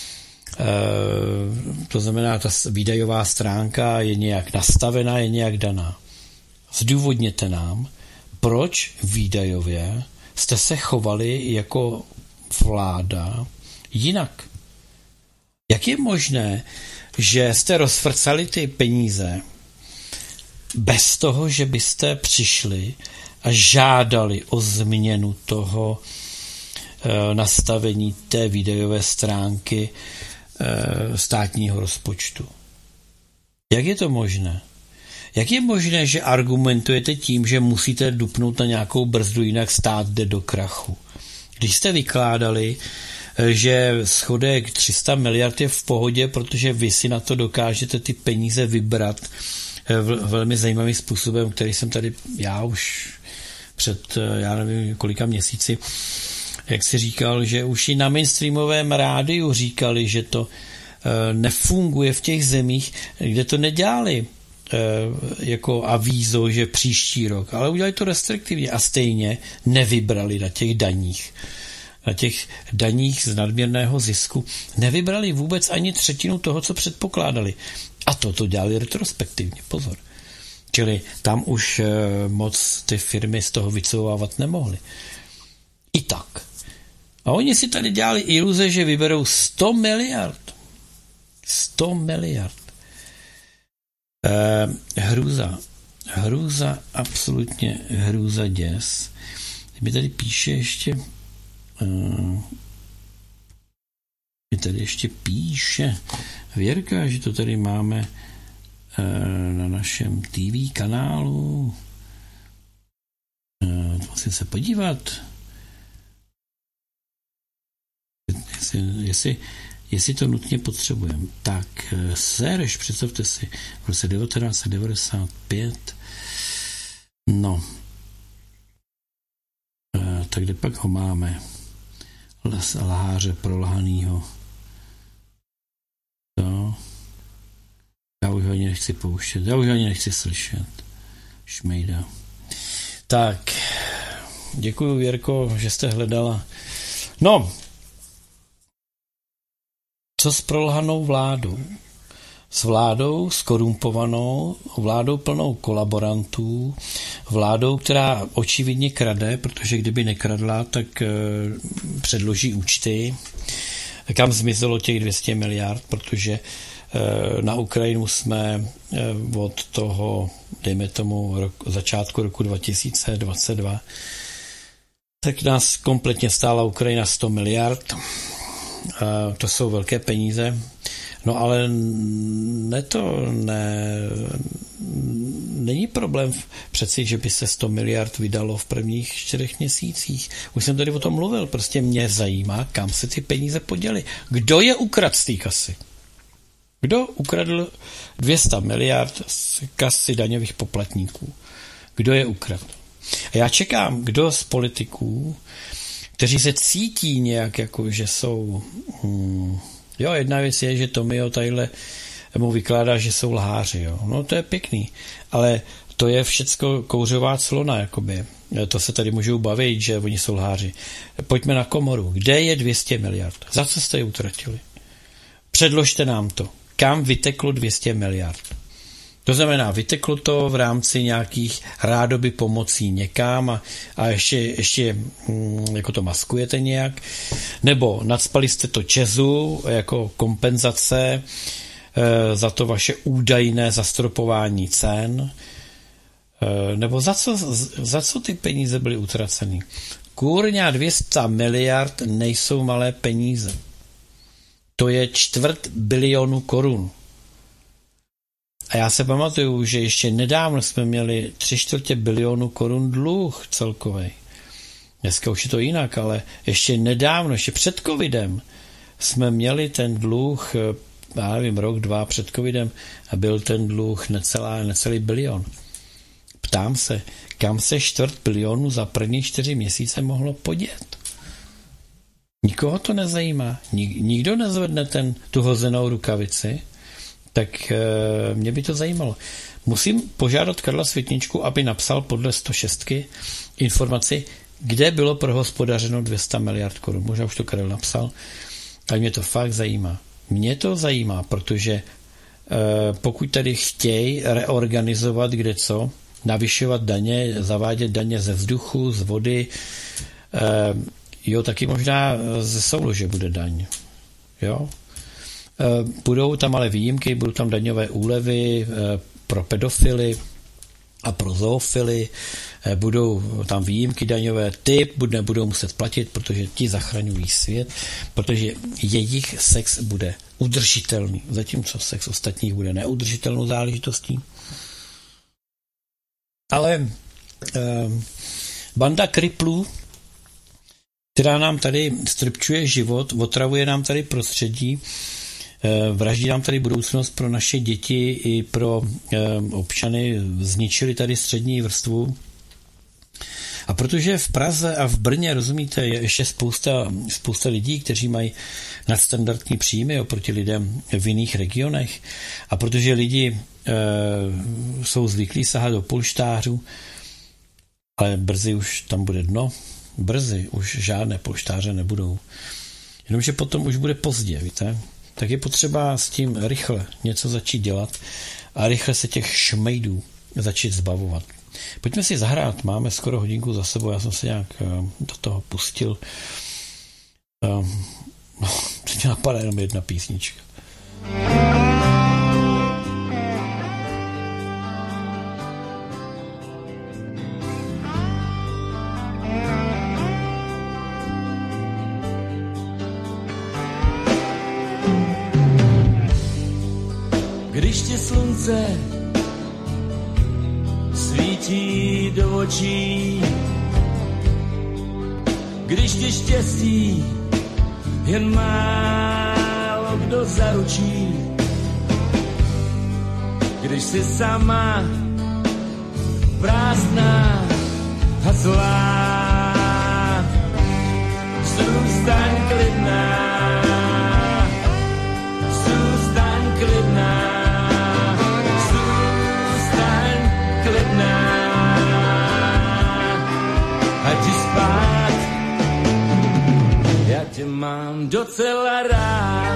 To znamená, ta výdajová stránka je nějak nastavená, je nějak daná. Zdůvodněte nám, proč výdajově jste se chovali jako vláda jinak. Jak je možné, že jste rozfrcali ty peníze bez toho, že byste přišli a žádali o změnu toho nastavení té výdajové stránky státního rozpočtu? Jak je to možné? Jak je možné, že argumentujete tím, že musíte dupnout na nějakou brzdu, jinak stát jde do krachu? Když jste vykládali, že schodek 300 miliard je v pohodě, protože vy si na to dokážete ty peníze vybrat velmi zajímavým způsobem, který jsem tady já už před, já nevím, kolika měsíci, jak si říkal, že už i na mainstreamovém rádiu říkali, že to nefunguje v těch zemích, kde to nedělali jako avízo, že příští rok, ale udělali to restriktivně a stejně nevybrali na těch daních. Na těch daních z nadměrného zisku nevybrali vůbec ani třetinu toho, co předpokládali. A to dělali retrospektivně, pozor. Čili tam už moc ty firmy z toho vycouvávat nemohly. I tak. A oni si tady dělali iluze, že vyberou 100 miliard. 100 miliard. Hrůza, absolutně hrůza, děs. Mi tady píše ještě Věrka, že to tady máme na našem TV kanálu. Musím se podívat, jestli to nutně potřebujeme. Tak, Sereš, představte si, v roce 1995, no, tak kde pak ho máme? Lháře prolhaného. To. Já už ho ani nechci pouštět, já už ho ani nechci slyšet. Šmejda. Tak, děkuju, Věrko, že jste hledala. No, co s prolhanou vládou? S vládou skorumpovanou, vládou plnou kolaborantů, vládou, která očividně krade, protože kdyby nekradla, tak předloží účty. Kam zmizelo těch 200 miliard, protože na Ukrajinu jsme od toho, dejme tomu, začátku roku 2022, tak nás kompletně stála Ukrajina 100 miliard. To jsou velké peníze. No ale není problém přeci, že by se 100 miliard vydalo v prvních 4 měsících. Už jsem tady o tom mluvil, prostě mě zajímá, kam se ty peníze poděly. Kdo je ukradl z té kasy? Kdo ukradl 200 miliard z kasy daňových poplatníků? Kdo je ukradl? A já čekám, kdo z politiků, kteří se cítí nějak jako, že jsou... Jo, jedna věc je, že Tomio tadyhle mu vykládá, že jsou lháři, jo. No to je pěkný, ale to je všecko kouřová clona, jakoby. To se tady můžou bavit, že oni jsou lháři. Pojďme na komoru. Kde je 200 miliard? Za co jste je utratili? Předložte nám to. Kam vyteklo 200 miliard? To znamená, vyteklo to v rámci nějakých rádoby pomocí někam a ještě jako to maskujete nějak, nebo nadspali jste to ČEZu jako kompenzace za to vaše údajné zastropování cen, nebo za co ty peníze byly utraceny. Kurňa, 200 miliard nejsou malé peníze. To je 250 miliony korun. A já se pamatuju, že ještě nedávno jsme měli 3/4 bilionu korun dluh celkovej. Dneska už je to jinak, ale ještě nedávno, ještě před covidem jsme měli ten dluh, já nevím, rok, 2 před covidem a byl ten dluh necelý bilion. Ptám se, kam se 250 milionu za první 4 měsíce mohlo podět? Nikoho to nezajímá. Nikdo nezvedne tu hozenou rukavici. Tak mě by to zajímalo. Musím požádat Karla Světničku, aby napsal podle 106 informaci, kde bylo prohospodařeno 200 miliard korun. Možná už to Karel napsal, ale mě to fakt zajímá. Mě to zajímá, protože pokud tady chtějí reorganizovat kde co, navyšovat daně, zavádět daně ze vzduchu, z vody, taky možná ze soulože bude daň. Jo? Budou tam ale výjimky, budou tam daňové úlevy pro pedofily a pro zoofily, budou tam výjimky daňové, ty nebudou muset platit, protože ti zachraňují svět, protože jejich sex bude udržitelný, zatímco sex ostatních bude neudržitelnou záležitostí. Ale banda kriplů, která nám tady strpčuje život, otravuje nám tady prostředí, vraždí nám tady budoucnost pro naše děti i pro občany, zničili tady střední vrstvu. A protože v Praze a v Brně, rozumíte, je ještě spousta lidí, kteří mají nadstandardní příjmy oproti lidem v jiných regionech, a protože lidi jsou zvyklí sahat do polštářů, ale brzy už tam bude dno, brzy už žádné polštáře nebudou. Jenomže potom už bude pozdě, víte? Tak je potřeba s tím rychle něco začít dělat a rychle se těch šmejdů začít zbavovat. Pojďme si zahrát, máme skoro hodinku za sebou, já jsem se nějak do toho pustil. Teď napadá jenom jedna písnička. Když ti slunce svítí do očí, když ti štěstí jen málo kdo zaručí, když jsi sama prázdná a zlá, zůstaň klidná, zůstaň klidná. Já tě mám docela rád.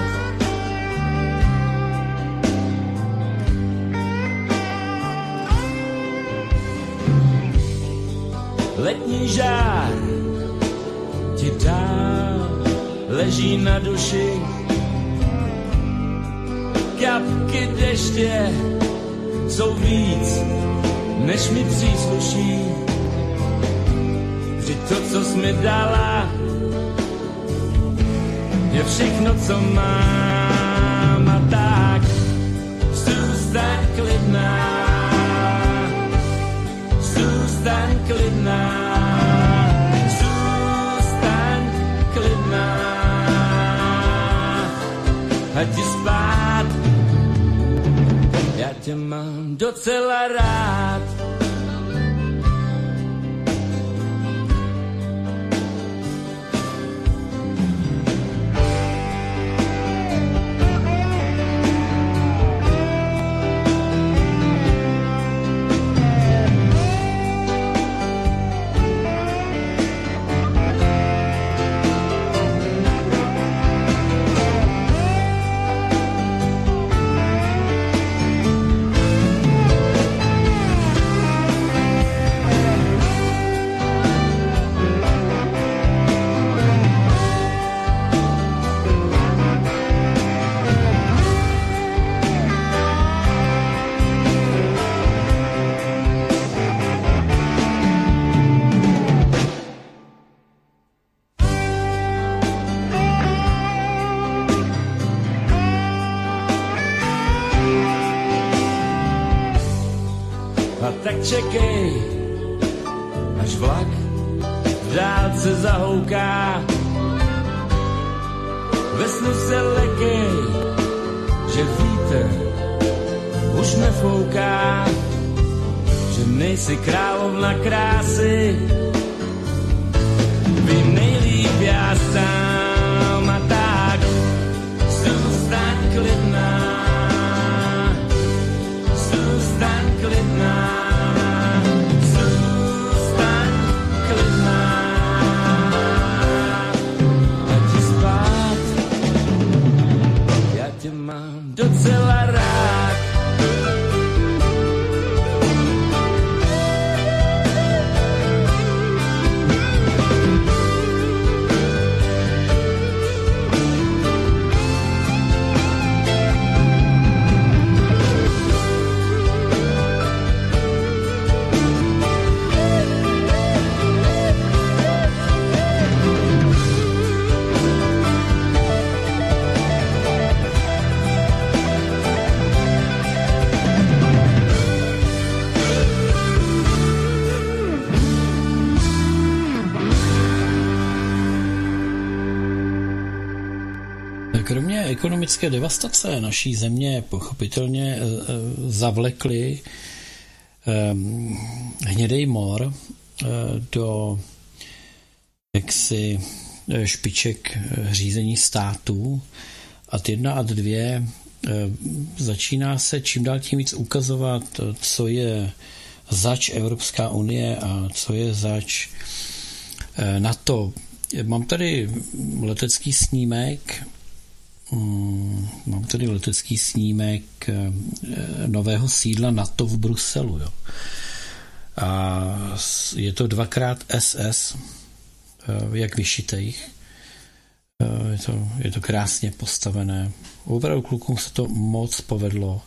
Letní žár ti dál leží na duši, kapky deště jsou víc, než mi přísluší. Vždyť to, co jsi mi dala, je všechno, co mám, a tak zůstaň klidná, zůstaň klidná, zůstaň klidná, a jdi spát, já tě mám docela rád. Tak čekej, až vlak v dálce zahouká. Ve snu se lekej, že vítr už nefouká, že nejsi královna krásy, vím nejlíp já sám, a tak zůstaň klidná, zůstaň klidná. Kromě ekonomické devastace naší země pochopitelně zavlekli hnědej mor do jaksi špiček řízení států. Ad 1 a 2 začíná se čím dál tím víc ukazovat, co je zač Evropská unie a co je zač NATO. Mám tady letecký snímek nového sídla NATO v Bruselu. Jo. A je to 2x SS, jak vyšitejch. Je to krásně postavené. Opravdu klukům se to moc povedlo.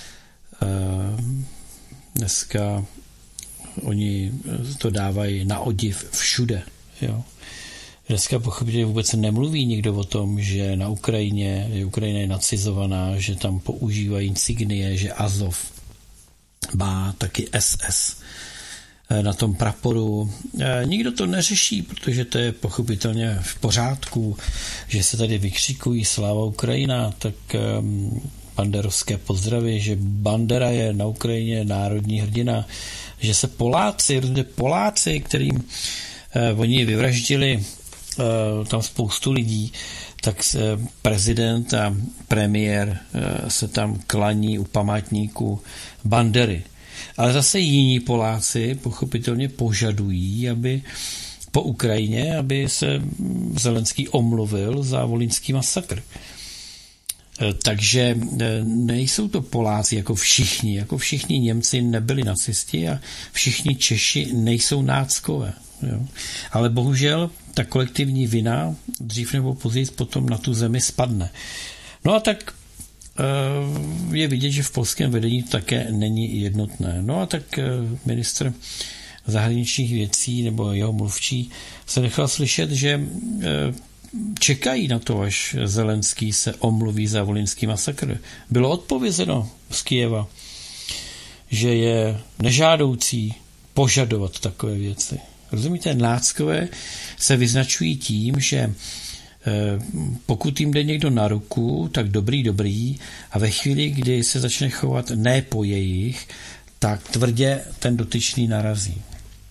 Dneska oni to dávají na odiv všude. Jo. Dneska pochopitelně vůbec nemluví nikdo o tom, že na Ukrajině, že Ukrajina je nacizovaná, že tam používají insignie, že Azov má taky SS na tom praporu. Nikdo to neřeší, protože to je pochopitelně v pořádku, že se tady vykřikují sláva Ukrajina, tak banderovské pozdravy, že Bandera je na Ukrajině národní hrdina, že se Poláci, kterým oni vyvraždili tam spoustu lidí, tak prezident a premiér se tam klaní u památníku Bandery. Ale zase jiní Poláci pochopitelně požadují, aby po Ukrajině, aby se Zelenský omluvil za volyňský masakr. Takže nejsou to Poláci jako všichni Němci nebyli nacisti a všichni Češi nejsou náckové. Jo. Ale bohužel ta kolektivní vina dřív nebo později potom na tu zemi spadne. No a tak je vidět, že v polském vedení také není jednotné. No a tak ministr zahraničních věcí nebo jeho mluvčí se nechal slyšet, že čekají na to, až Zelenský se omluví za volyňský masakr. Bylo odpovězeno z Kyjeva, že je nežádoucí požadovat takové věci. Rozumíte, náckové se vyznačují tím, že pokud jim jde někdo na ruku, tak dobrý, a ve chvíli, kdy se začne chovat ne po jejich, tak tvrdě ten dotyčný narazí.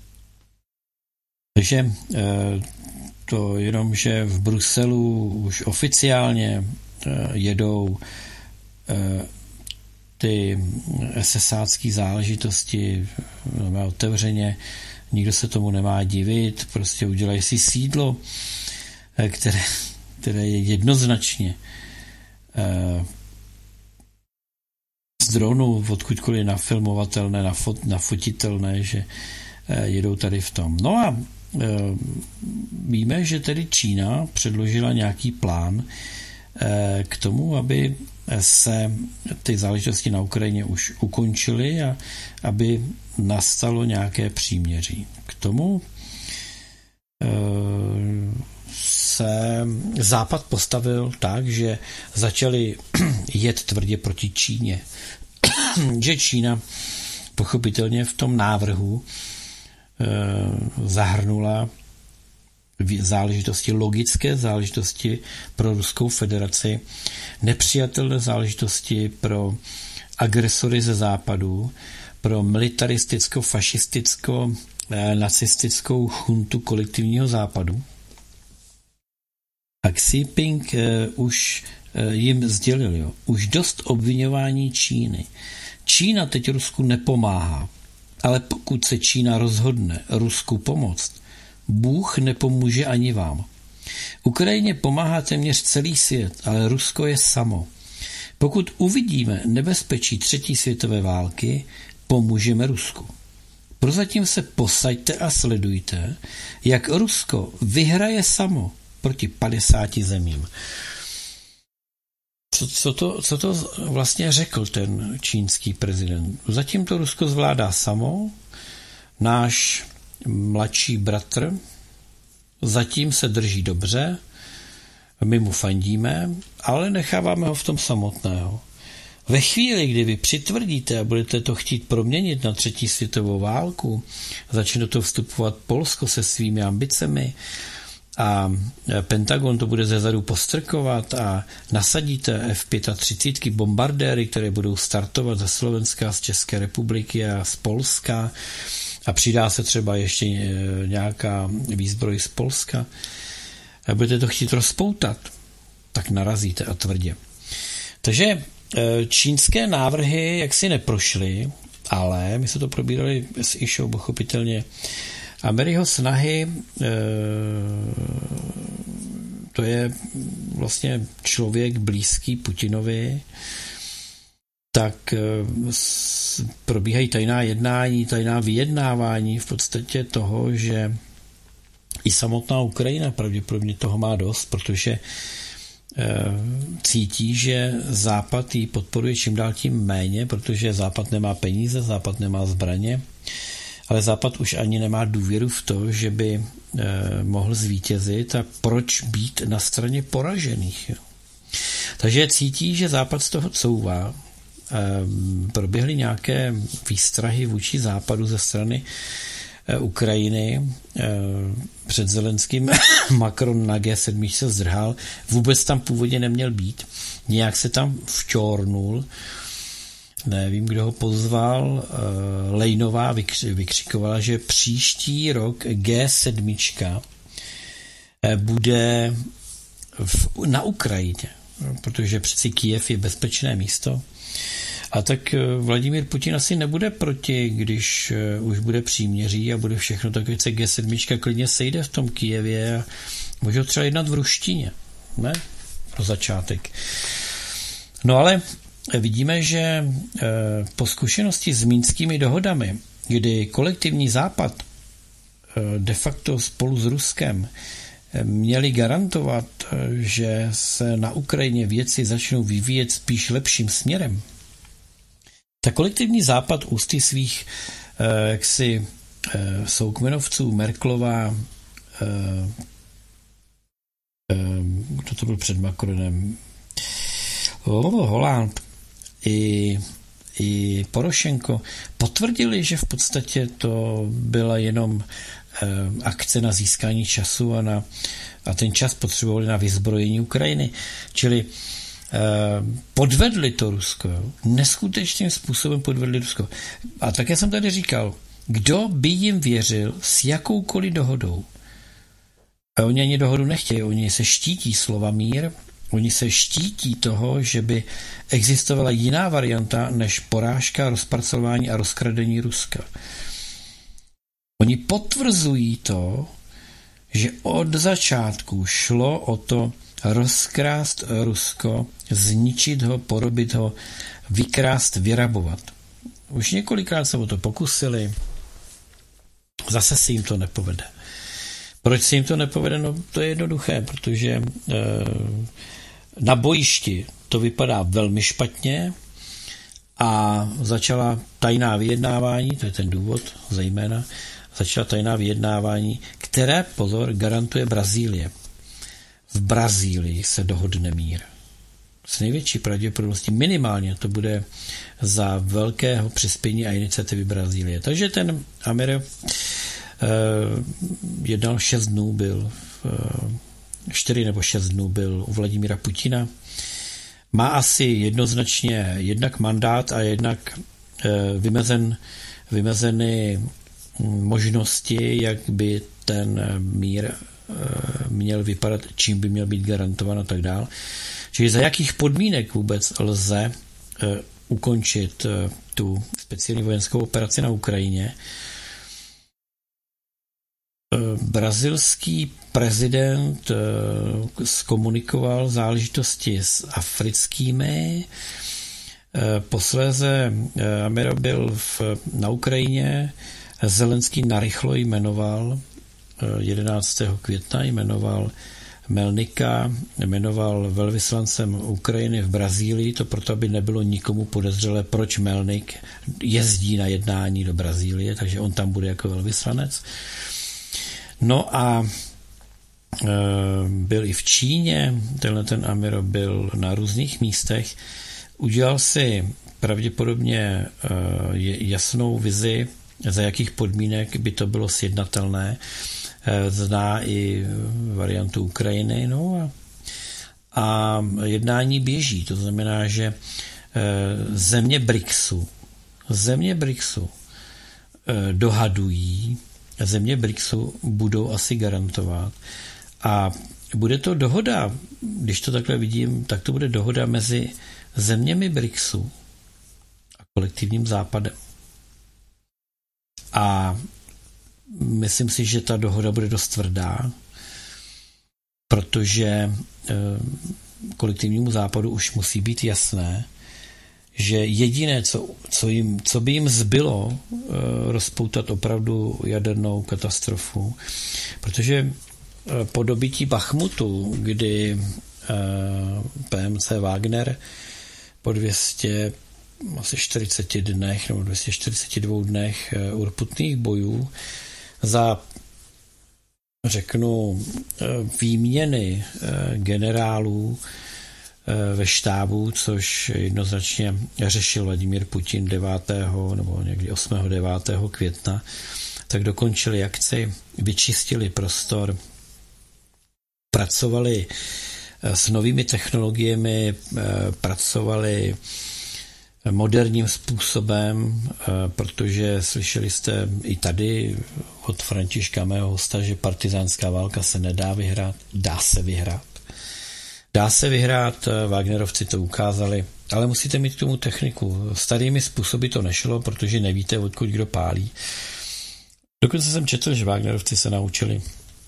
Takže to jenom, že v Bruselu už oficiálně jedou ty SSácký záležitosti otevřeně, nikdo se tomu nemá divit, prostě udělají si sídlo, které je jednoznačně z dronu odkudkoliv nafilmovatelné, nafotitelné, že jedou tady v tom. No a víme, že tedy Čína předložila nějaký plán k tomu, aby se ty záležitosti na Ukrajině už ukončily a aby nastalo nějaké příměří. K tomu se Západ postavil tak, že začali jet tvrdě proti Číně. Že Čína pochopitelně v tom návrhu zahrnula záležitosti, logické záležitosti pro Ruskou federaci, nepřijatelné záležitosti pro agresory ze západu, pro militaristicko-fašisticko-nacistickou chuntu kolektivního západu. A Xi Jinping už jim sdělil, už dost obviňování Číny. Čína teď Rusku nepomáhá, ale pokud se Čína rozhodne Rusku pomoct, Bůh nepomůže ani vám. Ukrajině pomáhá téměř celý svět, ale Rusko je samo. Pokud uvidíme nebezpečí 3. světové války, pomůžeme Rusku. Prozatím se posaďte a sledujte, jak Rusko vyhraje samo proti 50 zemím. Co to vlastně řekl ten čínský prezident? Zatím to Rusko zvládá samo, náš mladší bratr zatím se drží dobře, my mu fandíme, ale necháváme ho v tom samotného. Ve chvíli, kdy vy přitvrdíte a budete to chtít proměnit na 3. světovou válku, začne do toho vstupovat Polsko se svými ambicemi a Pentagon to bude zezadu postrkovat a nasadíte F-35 bombardéry, které budou startovat ze Slovenska, z České republiky a z Polska a přidá se třeba ještě nějaká výzbroj z Polska a budete to chtít rozpoutat, tak narazíte a tvrdě. Takže čínské návrhy jaksi neprošly, ale my se to probírali s Išou, pochopitelně. Ameriho snahy, to je vlastně člověk blízký Putinovi, tak probíhají tajná jednání, tajná vyjednávání v podstatě toho, že i samotná Ukrajina pravděpodobně toho má dost, protože cítí, že Západ ji podporuje čím dál tím méně, protože Západ nemá peníze, Západ nemá zbraně, ale Západ už ani nemá důvěru v to, že by mohl zvítězit a proč být na straně poražených. Takže cítí, že Západ z toho couvá. Proběhly nějaké výstrahy vůči Západu ze strany Ukrajiny. Před Zelenským Macron na G7 se zdrhal. Vůbec tam původně neměl být. Nějak se tam včornul. Nevím, kdo ho pozval. Lejnová vykřikovala, že příští rok G7 bude na Ukrajině, protože přeci Kyjev je bezpečné místo. A tak Vladimír Putin asi nebude proti, když už bude příměří a bude všechno, tak se G7 klidně sejde v tom Kyjevě a může třeba jednat v ruštině. Ne? Pro začátek. No ale vidíme, že po zkušenosti s mínskými dohodami, kdy kolektivní Západ de facto spolu s Ruskem měli garantovat, že se na Ukrajině věci začnou vyvíjet spíš lepším směrem, tak kolektivní Západ ústy svých jaksi soukmenovců Merkelová, kdo to byl před Macronem, Hollande i Porošenko potvrdili, že v podstatě to byla jenom akce na získání času a ten čas potřebovali na vyzbrojení Ukrajiny. Čili podvedli to Rusko. Neskutečným způsobem podvedli Rusko. A také jsem tady říkal, kdo by jim věřil s jakoukoliv dohodou. A oni ani dohodu nechtějí, oni se štítí slova mír, oni se štítí toho, že by existovala jiná varianta než porážka, rozparcelování a rozkradení Ruska. Oni potvrzují to, že od začátku šlo o to rozkrást Rusko, zničit ho, porobit ho, vykrást, vyrabovat. Už několikrát se o to pokusili, zase se jim to nepovede. Proč se jim to nepovede? No to je jednoduché, protože na bojišti to vypadá velmi špatně a začala tajná vyjednávání, to je ten důvod zejména, začala tajná vyjednávání, které, pozor, garantuje Brazílie. V Brazílii se dohodne mír. S největší pravděpodobností minimálně to bude za velkého přispění a iniciativy Brazílie. Takže ten Amir jednal 6 dnů, byl 4 nebo 6 dnů byl u Vladimíra Putina. Má asi jednoznačně jednak mandát a jednak vymezeny možnosti, jak by ten mír měl vypadat, čím by měl být garantovan a tak dál. Čili za jakých podmínek vůbec lze ukončit tu speciální vojenskou operaci na Ukrajině. Brazilský prezident zkomunikoval záležitosti s africkými. Posléze Amir byl na Ukrajině. Zelenský narychlo jmenoval 11. května jmenoval Melnika, jmenoval velvyslancem Ukrajiny v Brazílii, to proto, aby nebylo nikomu podezřelé, proč Melnik jezdí na jednání do Brazílie, takže on tam bude jako velvyslanec. No a byl i v Číně, ten Amir byl na různých místech, udělal si pravděpodobně jasnou vizi, za jakých podmínek by to bylo sjednatelné. zná i variantu Ukrajiny, no a jednání běží, to znamená, že země BRICSu dohadují, země BRICSu budou asi garantovat a bude to dohoda, když to takhle vidím, tak to bude dohoda mezi zeměmi BRICSu a kolektivním západem. A myslím si, že ta dohoda bude dost tvrdá, protože kolektivnímu západu už musí být jasné, že jediné, co by jim zbylo, rozpoutat opravdu jadernou katastrofu, protože po dobytí Bachmutu, kdy PMC Wagner po 240 dnech nebo 242 dnech urputných bojů za, řeknu, výměny generálů ve štábu, což jednoznačně řešil Vladimír Putin 9. nebo někdy 8. 9. května, tak dokončili akci, vyčistili prostor, pracovali s novými technologiemi, pracovali moderním způsobem, protože slyšeli jste i tady od Františka, mého hosta, že partizánská válka se nedá vyhrát, dá se vyhrát. Dá se vyhrát, Wagnerovci to ukázali, ale musíte mít k tomu techniku. Starými způsoby to nešlo, protože nevíte, odkud kdo pálí. Dokonce jsem četl, že Wagnerovci se naučili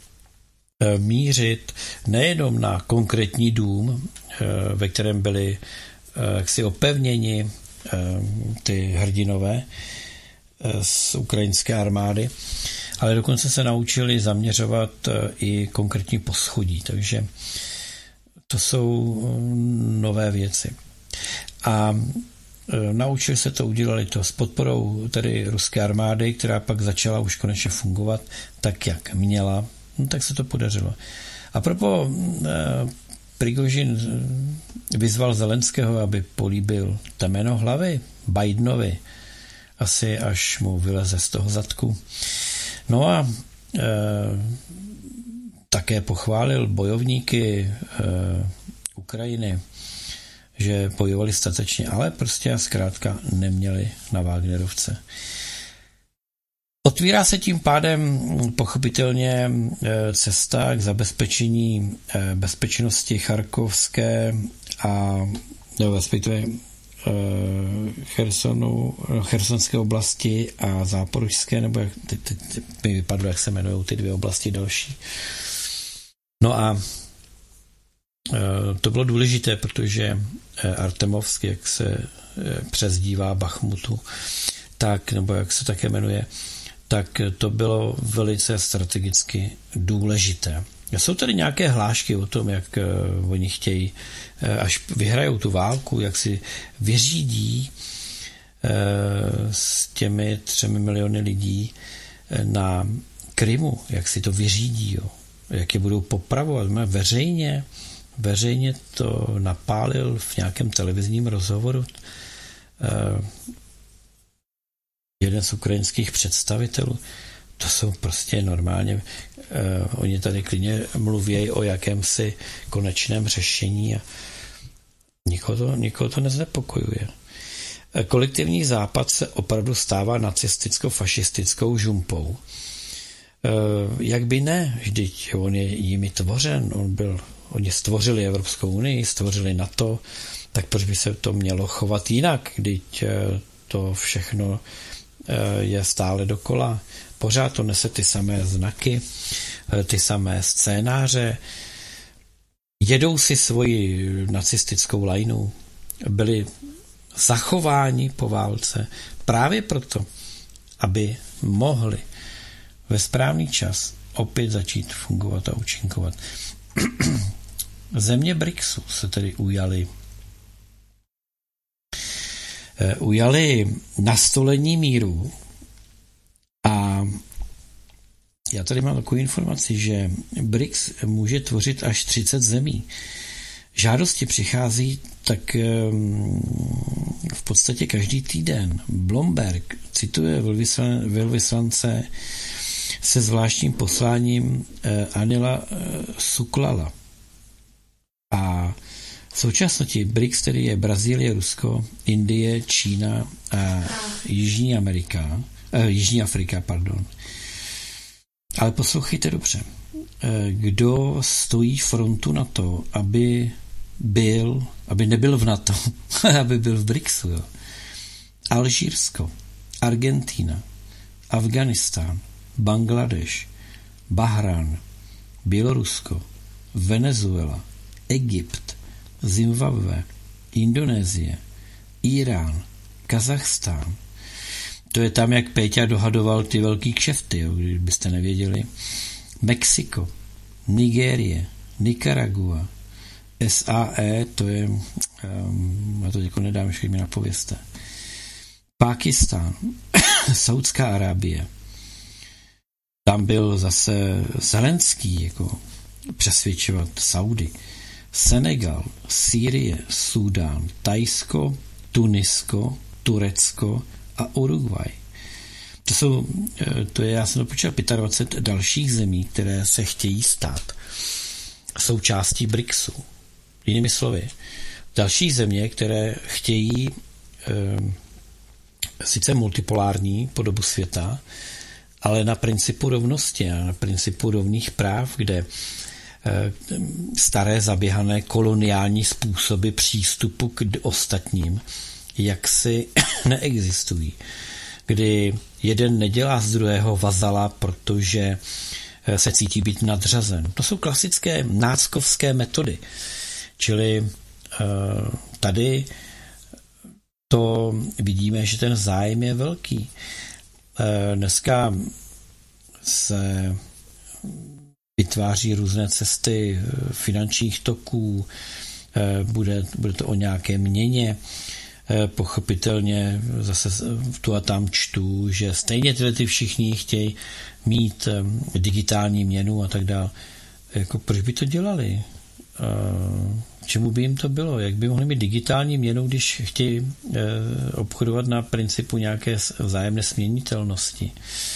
mířit nejenom na konkrétní dům, ve kterém byli jaksi opevněni ty hrdinové z ukrajinské armády, ale dokonce se naučili zaměřovat i konkrétní poschodí, takže to jsou nové věci. A naučili se to, udělali to s podporou tedy ruské armády, která pak začala už konečně fungovat tak, jak měla, no, tak se to podařilo. A propo Prigožin vyzval Zelenského, aby políbil temeno hlavy Bidenovi, asi až mu vyleze z toho zadku. No a také pochválil bojovníky Ukrajiny, že bojovali statečně, ale prostě a zkrátka neměli na Wagnerovce. Otvírá se tím pádem pochopitelně cesta k zabezpečení bezpečnosti charkovské a respektive chersonské oblasti a záporožské, nebo jak teď mi vypadlo, jak se jmenují ty dvě oblasti další. No a to bylo důležité, protože Artemovsk, jak se přezdívá Bachmutu, tak, nebo jak se také jmenuje, tak to bylo velice strategicky důležité. Jsou tady nějaké hlášky o tom, jak oni chtějí, až vyhrajou tu válku, jak si vyřídí s těmi 3 miliony lidí na Krymu, jak si to vyřídí, jo. Jak je budou popravovat. Veřejně to napálil v nějakém televizním rozhovoru jeden z ukrajinských představitelů. To jsou prostě normálně, oni tady klidně mluví o jakémsi konečném řešení a nikoho to neznepokojuje. Kolektivní západ se opravdu stává nacisticko-fašistickou žumpou. Jak by ne, vždyť on je jimi tvořen, oni stvořili Evropskou unii, stvořili NATO, tak proč by se to mělo chovat jinak, vždyť to všechno je stále dokola. Pořád to nese ty samé znaky, ty samé scénáře. Jedou si svoji nacistickou lajnu. Byli zachováni po válce právě proto, aby mohli ve správný čas opět začít fungovat a účinkovat. Země BRICSu se tedy ujali nastolení míru a já tady mám takovou informaci, že BRICS může tvořit až 30 zemí. Žádosti přichází tak v podstatě každý týden. Bloomberg cituje velvyslance se zvláštním posláním Anila Suklala. A v současnosti BRICS, tedy je Brazílie, Rusko, Indie, Čína a Jižní Afrika. Ale poslouchejte dobře. Kdo stojí frontu na to, aby nebyl v NATO, aby byl v BRICSu? Jo? Alžírsko, Argentina, Afganistán, Bangladeš, Bahrajn, Bělorusko, Venezuela, Egypt, Zimbabwe, Indonésie, Irán, Kazachstán. To je tam, jak Péťa dohadoval ty velký kšefty, jo, kdybyste nevěděli. Mexiko, Nigérie, Nikaragua, SAE, to je, já to děko nedám, ještě mi napověste. Pákistán, Saudská Arábie. Tam byl zase Zelenský, jako přesvědčovat Saudy. Senegal, Sýrie, Súdán, Thajsko, Tunisko, Turecko a Uruguay. Já jsem dopočítal 25 dalších zemí, které se chtějí stát součástí BRICSu. Jinými slovy, další země, které chtějí sice multipolární podobu světa, ale na principu rovnosti a na principu rovných práv, kde staré zaběhané koloniální způsoby přístupu k ostatním jaksi neexistují. Kdy jeden nedělá z druhého vazala, protože se cítí být nadřazen. To jsou klasické náckovské metody. Čili tady to vidíme, že ten zájem je velký. Dneska se vytváří různé cesty finančních toků, bude to o nějaké měně. Pochopitelně zase tu a tam čtu, že stejně ty všichni chtějí mít digitální měnu a tak dále. Jako proč by to dělali? Čemu by jim to bylo? Jak by mohli mít digitální měnu, když chtějí obchodovat na principu nějaké vzájemné směnitelnosti?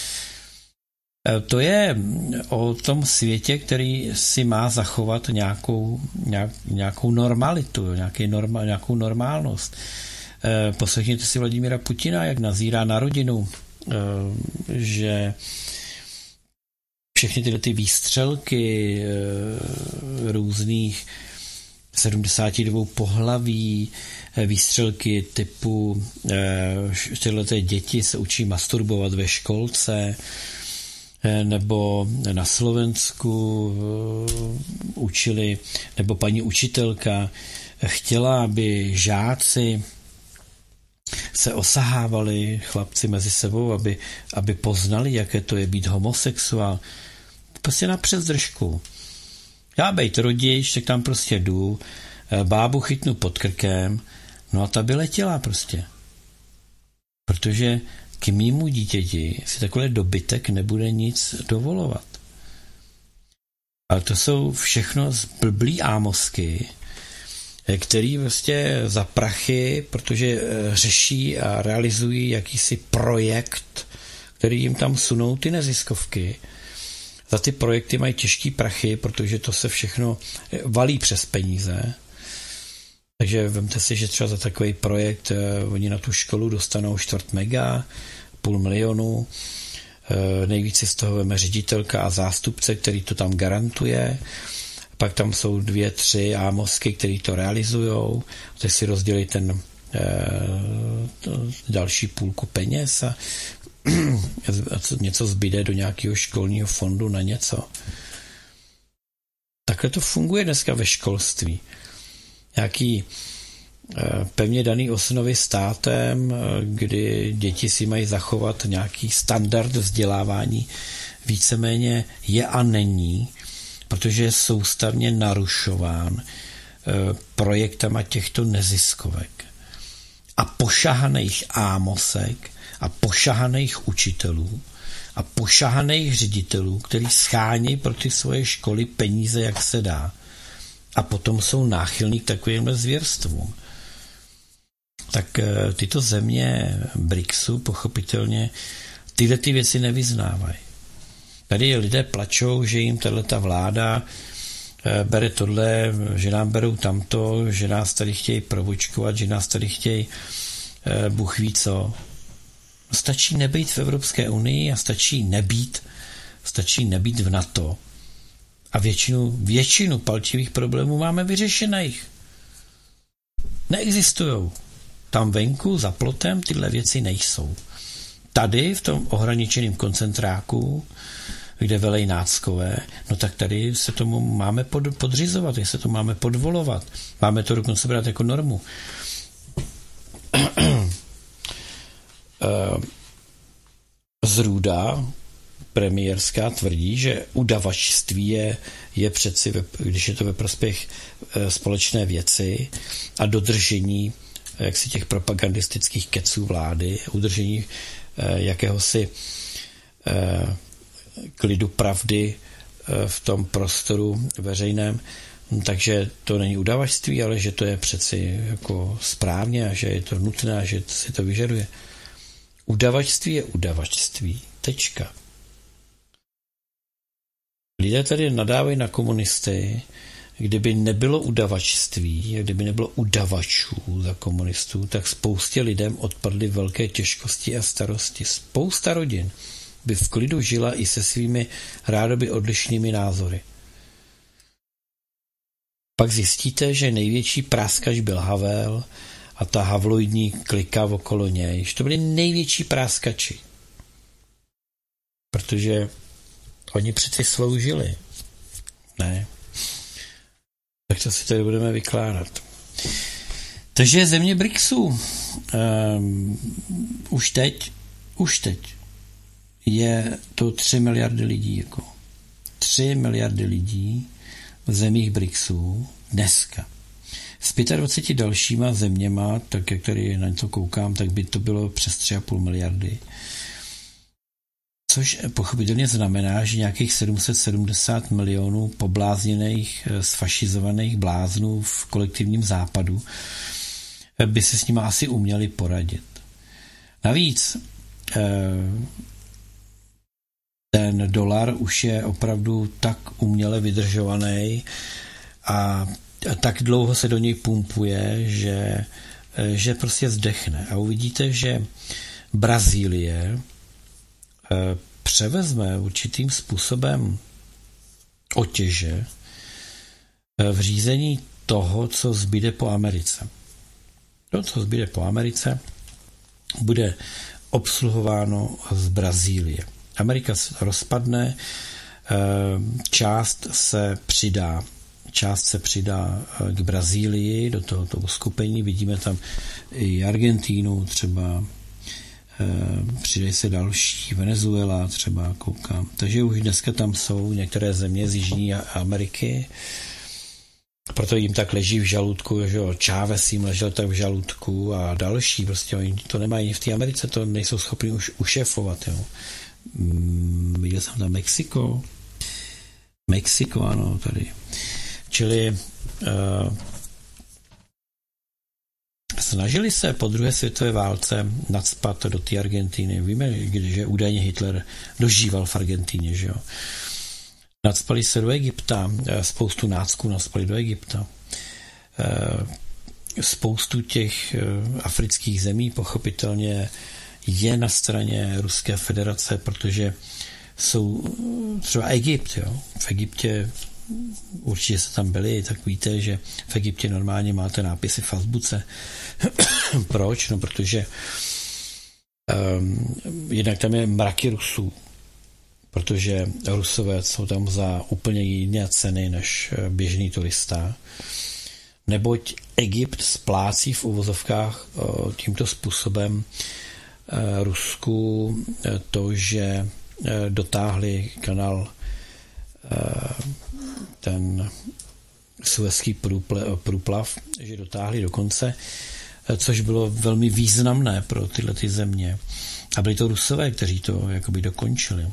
To je o tom světě, který si má zachovat nějakou normalitu, nějakou normálnost. Poslechněte si Vladimíra Putina, jak nazírá na rodinu, že všechny tyhle ty výstřelky různých 72 pohlaví, výstřelky typu tyhle děti se učí masturbovat ve školce, nebo na Slovensku učili, nebo paní učitelka chtěla, aby žáci se osahávali, chlapci mezi sebou, aby poznali, jaké to je být homosexuál. Prostě na přezdržku. Já bejt rodič, tak tam prostě jdu, bábu chytnu pod krkem, no a ta by letěla prostě. Protože k mému dítěti si takové dobytek nebude nic dovolovat. Ale to jsou všechno zblblý ámosky, který prostě za prachy, protože řeší a realizují jakýsi projekt, který jim tam sunou ty neziskovky. Za ty projekty mají těžký prachy, protože to se všechno valí přes peníze. Takže vemte si, že třeba za takový projekt oni na tu školu dostanou 4 mega, 500 000, nejvíce z toho veme ředitelka a zástupce, který to tam garantuje. Pak tam jsou 2, 3 ámosky, který to realizujou. Teď si rozdělí ten další půlku peněz a něco zbyde do nějakého školního fondu na něco. Takhle to funguje dneska ve školství. Nějaký pevně daný osnovy státem, kdy děti si mají zachovat nějaký standard vzdělávání, víceméně je a není, protože je soustavně narušován projektama těchto neziskovek a pošahaných ámosek a pošahaných učitelů a pošahaných ředitelů, který schání pro ty svoje školy peníze, jak se dá. A potom jsou náchylní k takovýmhle zvěrstvům. Tak tyto země BRICSu pochopitelně tyhle ty věci nevyznávají. Tady lidé plačou, že jim tato vláda bere tohle, že nám berou tamto, že nás tady chtějí provočkovat, že nás tady chtějí Bůh ví co. Stačí nebýt v Evropské unii a stačí nebýt v NATO. A většinu palčivých problémů máme vyřešených. Neexistujou. Tam venku za plotem tyhle věci nejsou. Tady v tom ohraničeném koncentráku, kde velej náckové, no tak tady se tomu máme podřizovat, se to máme podvolovat. Máme to dokonce brát jako normu. Zrůda premiérská tvrdí, že udavačství je přeci, když je to ve prospěch společné věci a dodržení jaksi těch propagandistických keců vlády, udržení jakéhosi klidu pravdy v tom prostoru veřejném, takže to není udavačství, ale že to je přeci jako správně a že je to nutné a že si to vyžaduje. Udavačství je udavačství. Tečka. Lidé tady nadávají na komunisty, kdyby nebylo udavačství, kdyby nebylo udavačů za komunistů, tak spoustě lidem odpadly velké těžkosti a starosti. Spousta rodin by v klidu žila i se svými rádoby odlišnými názory. Pak zjistíte, že největší práskač byl Havel a ta havloidní klika okolo něj. To byli největší práskači. Protože oni přeci sloužili. Ne. Tak to si tady budeme vykládat. Takže země BRICSu už teď je to 3 miliardy lidí. 3 miliardy lidí v zemích BRICSu dneska. S 25 dalšíma zeměma, tak jak tady na to koukám, tak by to bylo přes 3,5 miliardy. Což pochopitelně znamená, že nějakých 770 milionů poblázněných, sfašizovaných bláznů v kolektivním západu by se s nimi asi uměli poradit. Navíc ten dolar už je opravdu tak uměle vydržovaný a tak dlouho se do něj pumpuje, že prostě zdechne. A uvidíte, že Brazílie převezme určitým způsobem otěže v řízení toho, co zbyde po Americe. To, co zbyde po Americe, bude obsluhováno z Brazílie. Amerika se rozpadne, část se přidá k Brazílii, do tohoto uskupení. Vidíme tam i Argentínu třeba, přidají se další, Venezuela třeba, koukám. Takže už dneska tam jsou některé země z Jižní Ameriky, proto jim tak leží v žaludku, že jo, Chávez jim ležel tak v žaludku a další, prostě oni to nemají v té Americe, to nejsou schopni už ušefovat, jo. Viděl jsem tam Mexiko, ano, tady. Čili snažili se po druhé světové válce nacpat do té Argentiny. Víme, že údajně Hitler dožíval v Argentíně, že jo. Nacpali se do Egypta, spoustu nácků nacpali do Egypta. Spoustu těch afrických zemí pochopitelně je na straně Ruské federace, protože jsou třeba Egypt, jo. V Egyptě určitě se tam byli, tak víte, že v Egyptě normálně máte nápisy v azbuce. Proč? No, protože jednak tam je mraky Rusů, protože Rusové jsou tam za úplně jiné ceny než běžný turista. Neboť Egypt splácí v uvozovkách tímto způsobem Rusku to, že dotáhli kanál ten Suezský průplav, že dotáhli do konce, což bylo velmi významné pro tyhle ty země. A byli to Rusové, kteří to jakoby dokončili.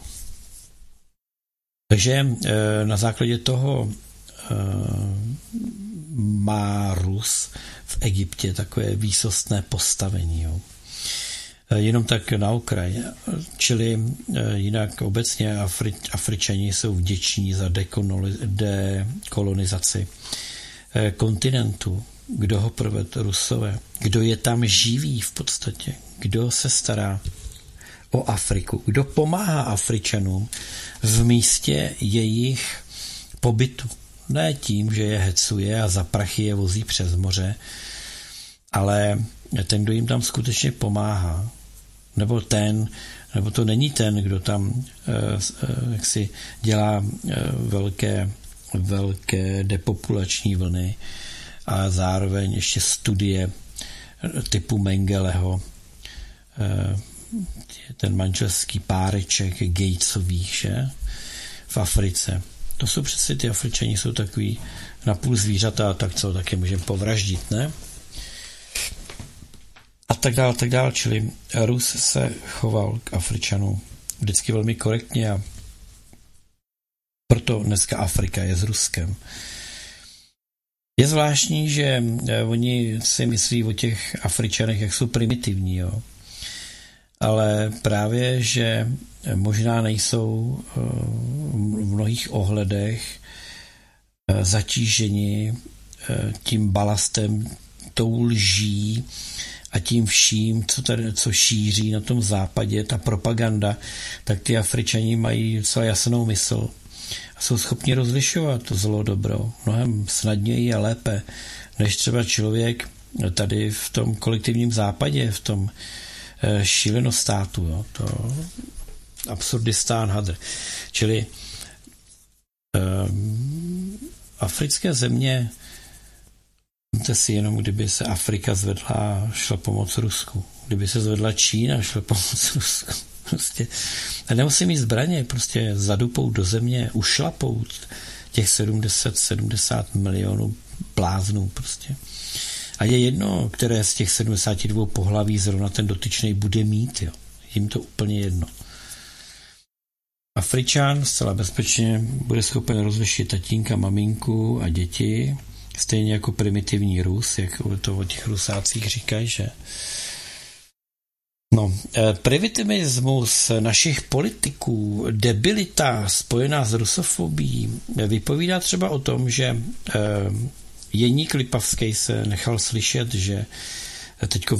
Takže na základě toho má Rus v Egyptě takové výsostné postavení. Jo. Jenom tak na okraj. Čili jinak obecně Afričani jsou vděční za dekolonizaci kontinentu. Kdo ho provedl? Rusové. Kdo je tam živý v podstatě? Kdo se stará o Afriku? Kdo pomáhá Afričanům v místě jejich pobytu? Ne tím, že je hecuje a za prachy je vozí přes moře, ale ten, kdo jim tam skutečně pomáhá, nebo to není ten, kdo tam jaksi dělá velké depopulační vlny a zároveň ještě studie typu Mengeleho, ten manželský páreček Gatesových, že? V Africe. To jsou přece ty Afričani, jsou takový napůl zvířata, tak co, taky můžeme povraždit, ne? A tak dál, čili Rus se choval k Afričanům vždycky velmi korektně a proto dneska Afrika je s Ruskem. Je zvláštní, že oni si myslí o těch Afričanech, jak jsou primitivní, jo. Ale právě, že možná nejsou v mnohých ohledech zatíženi tím balastem, tou lží a tím vším, co šíří na tom západě, ta propaganda, tak ty Afričani mají docela jasnou mysl a jsou schopni rozlišovat to zlo, dobro mnohem snadněji a lépe, než třeba člověk tady v tom kolektivním západě, v tom šílenostátu, jo, to Absurdistán hadr. Čili africké země, víte si jenom, kdyby se Afrika zvedla a šla pomoct Rusku. Kdyby se zvedla Čína a šla pomoct Rusku. Prostě. A nemusí mít zbraně, prostě zadupou do země, ušlapou těch 70 milionů bláznů prostě. A je jedno, které z těch 72 pohlaví zrovna ten dotyčný bude mít, jo. Jim to úplně jedno. Afričan zcela bezpečně bude schopen rozlišit tatínka, maminku a děti, stejně jako primitivní Rus, jak to o těch Rusácích říkají, že? No, primitivismus našich politiků, debilita spojená s rusofobií, vypovídá třeba o tom, že Jeník Lipavský se nechal slyšet, že teďko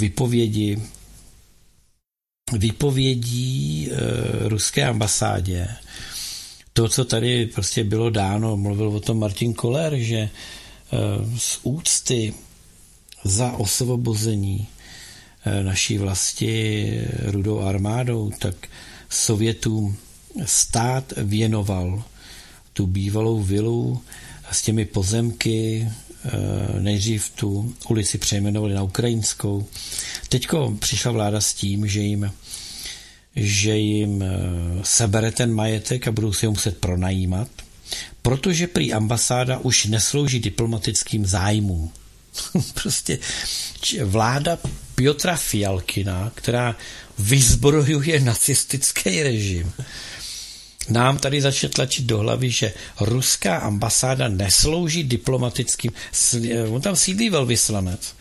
vypovědí ruské ambasádě, to, co tady prostě bylo dáno, mluvil o tom Martin Koller, že z úcty za osvobození naší vlasti Rudou armádou, tak Sovětům stát věnoval tu bývalou vilu s těmi pozemky, nejdřív tu ulici přejmenovali na ukrajinskou. Teďko přišla vláda s tím, že jim sebere ten majetek a budou si ho muset pronajímat, protože prý ambasáda už neslouží diplomatickým zájmům. Prostě vláda Piotra Fialkina, která vyzbrojuje nacistický režim, nám tady začne tlačit do hlavy, že ruská ambasáda neslouží diplomatickým... On tam sídlí velvyslanec.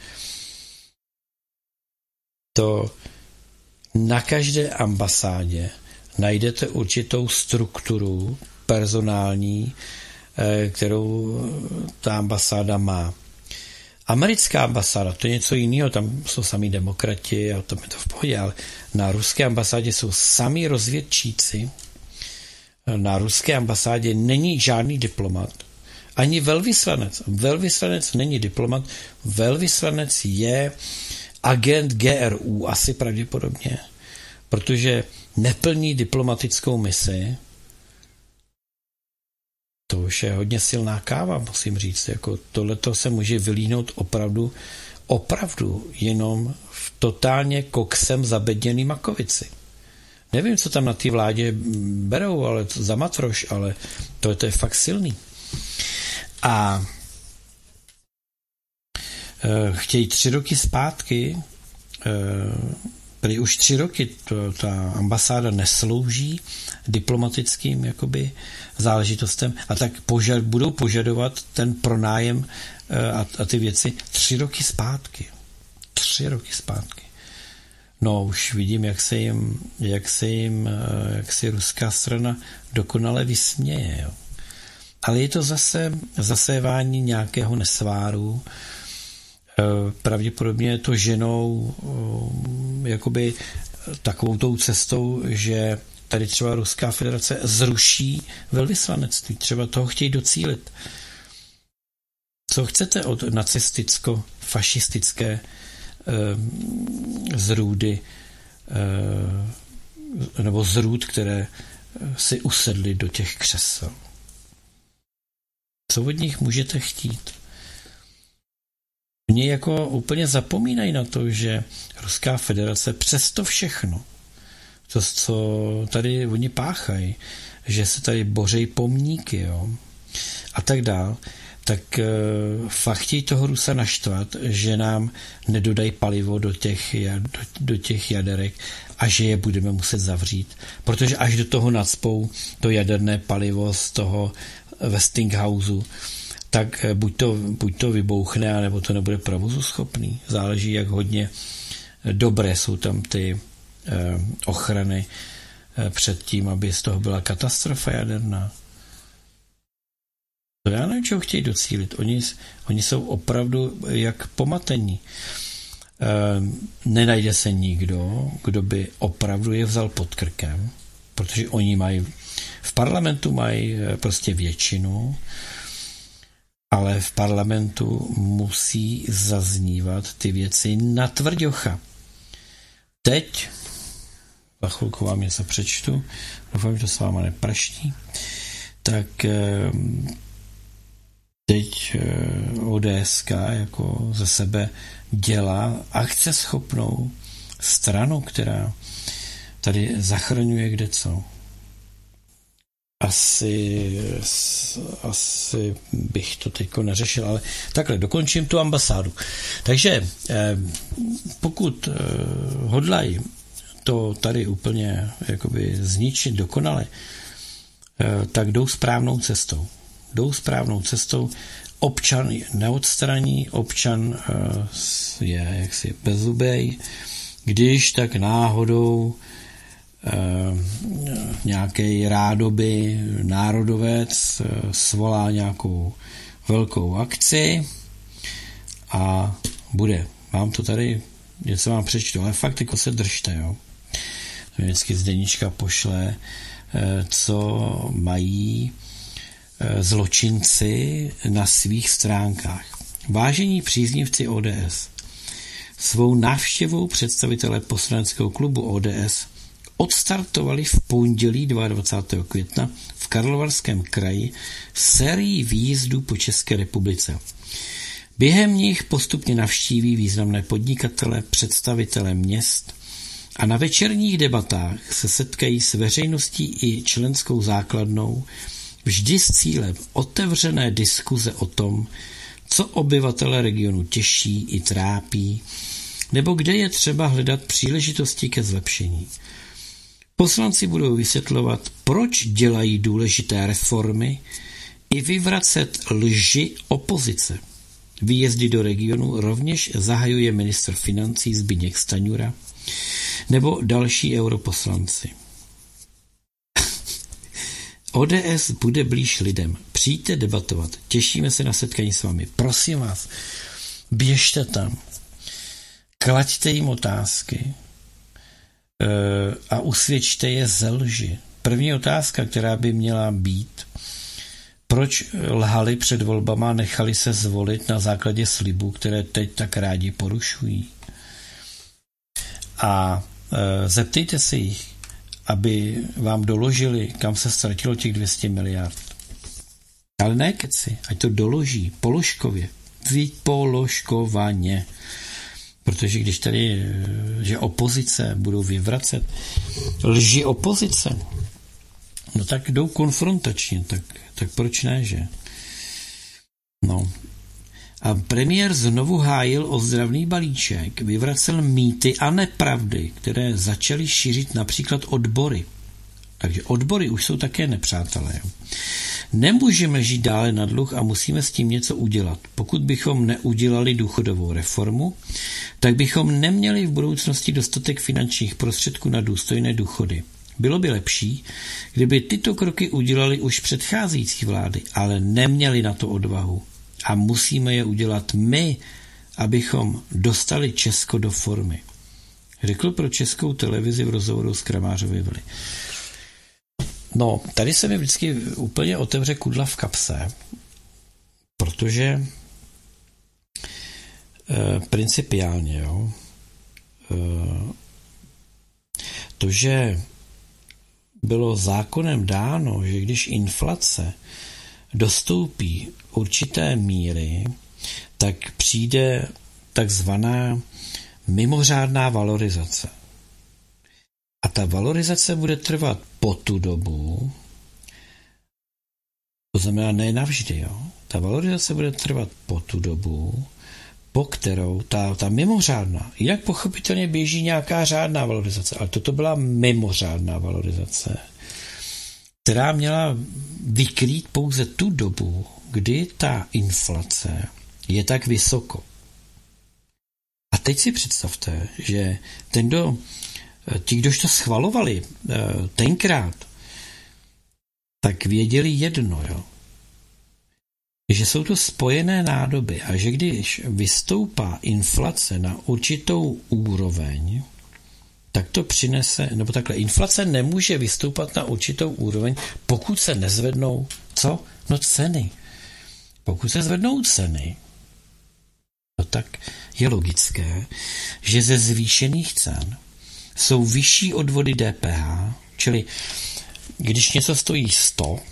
To na každé ambasádě najdete určitou strukturu personální, kterou ta ambasáda má. Americká ambasáda, to je něco jiného, tam jsou samí demokrati a tam je to v pohodě, ale na ruské ambasádě jsou samí rozvědčíci. Na ruské ambasádě není žádný diplomat, ani velvyslanec. Velvyslanec není diplomat, velvyslanec je agent GRU, asi pravděpodobně, protože neplní diplomatickou misi. To už je hodně silná káva, musím říct. Jako tohleto se může vylíhnout opravdu jenom v totálně koksem zabedněný makovici. Nevím, co tam na té vládě berou, ale za matroš, ale to je fakt silný. A chtějí 3 roky zpátky, prý už 3 roky ta ambasáda neslouží diplomatickým jakoby záležitostem a tak budou požadovat ten pronájem a ty věci 3 roky zpátky. 3 roky zpátky. No už vidím, jak si ruská strana dokonale vysměje. Jo. Ale je to zase zasévání nějakého nesváru. Pravděpodobně je to ženou jakoby takovou tou cestou, že tady třeba Ruská federace zruší velvyslanectví. Třeba toho chtějí docílit. Co chcete od nacisticko-fašistické zrůdy nebo zrůd, které si usedly do těch křesel? Co od nich můžete chtít? Oni jako úplně zapomínají na to, že Ruská federace přesto všechno, to, co tady oni páchají, že se tady bořejí pomníky, jo, a tak dál, tak fakt chtějí toho Rusa naštvat, že nám nedodají palivo do těch jaderek a že je budeme muset zavřít. Protože až do toho nacpou to jaderné palivo z toho Westinghouseu, tak buď to vybouchne, anebo to nebude provozu schopný. Záleží, jak hodně dobré jsou tam ty ochrany před tím, aby z toho byla katastrofa jaderná. To já nevím, čeho chtějí docílit. Oni jsou opravdu jak pomatení. Nenajde se nikdo, kdo by opravdu je vzal pod krkem, protože oni v parlamentu mají prostě většinu, ale v parlamentu musí zaznívat ty věci na tvrďocha. Teď, za chvilku vám něco přečtu, doufám, že to s váma nepraští, tak teď ODSK jako ze sebe dělá akceschopnou stranu, která tady zachraňuje kdeco. Asi bych to teďko neřešil, ale takhle, dokončím tu ambasádu. Takže pokud hodlají to tady úplně jakoby zničit dokonale, tak jdou správnou cestou. Občan neodstraní, občan je jaksi bezzubej, když tak náhodou nějaký rádoby národovec svolá nějakou velkou akci a bude. Vám to tady něco vám přečtu, ale fakt jako se držte, jo. Vždycky z deníčka pošle, co mají zločinci na svých stránkách. Vážení příznivci ODS, svou návštěvou představitelé poslaneckého klubu ODS odstartovali v pondělí 22. května v Karlovarském kraji sérii výjezdů po České republice. Během nich postupně navštíví významné podnikatele, představitele měst a na večerních debatách se setkají s veřejností i členskou základnou vždy s cílem otevřené diskuze o tom, co obyvatele regionu těší i trápí, nebo kde je třeba hledat příležitosti ke zlepšení. Poslanci budou vysvětlovat, proč dělají důležité reformy i vyvracet lži opozice. Výjezdy do regionu rovněž zahajuje ministr financí Zbyněk Stanjura nebo další europoslanci. ODS bude blíž lidem. Přijďte debatovat. Těšíme se na setkání s vámi. Prosím vás, běžte tam. Klaďte jim otázky a usvědčte je ze lži. První otázka, která by měla být, proč lhali před volbama a nechali se zvolit na základě slibů, které teď tak rádi porušují. A zeptejte se jich, aby vám doložili, kam se ztratilo těch 200 miliard. Ale ne keci, ať to doloží položkově, vypoložkovaně. Protože když tady, že opozice budou vyvracet lži opozice, no tak jdou konfrontačně, tak proč ne, že? No. A premiér znovu hájil ozdravný balíček, vyvracel mýty a nepravdy, které začaly šířit například odbory. Takže odbory už jsou také nepřátelé. Nemůžeme žít dále na dluh a musíme s tím něco udělat. Pokud bychom neudělali důchodovou reformu, tak bychom neměli v budoucnosti dostatek finančních prostředků na důstojné důchody. Bylo by lepší, kdyby tyto kroky udělali už předcházející vlády, ale neměli na to odvahu. A musíme je udělat my, abychom dostali Česko do formy. Řekl pro Českou televizi v rozhovoru s Kramářovy vily. No, tady se mi vždycky úplně otevře kudla v kapse, protože principiálně, jo, to, že bylo zákonem dáno, že když inflace dostoupí určité míry, tak přijde takzvaná mimořádná valorizace. A ta valorizace bude trvat po tu dobu, to znamená ne navždy, jo. Ta valorizace bude trvat po tu dobu, po kterou ta mimořádná, jinak pochopitelně běží nějaká řádná valorizace, ale toto byla mimořádná valorizace, která měla vykrýt pouze tu dobu, kdy ta inflace je tak vysoko. A teď si představte, že ti, kdož to schvalovali tenkrát, tak věděli jedno, jo, že jsou to spojené nádoby a že když vystoupá inflace na určitou úroveň, tak to přinese, nebo takhle, inflace nemůže vystoupat na určitou úroveň, pokud se nezvednou, co? No ceny. Pokud se zvednou ceny, no tak je logické, že ze zvýšených cen jsou vyšší odvody DPH, čili když něco stojí 100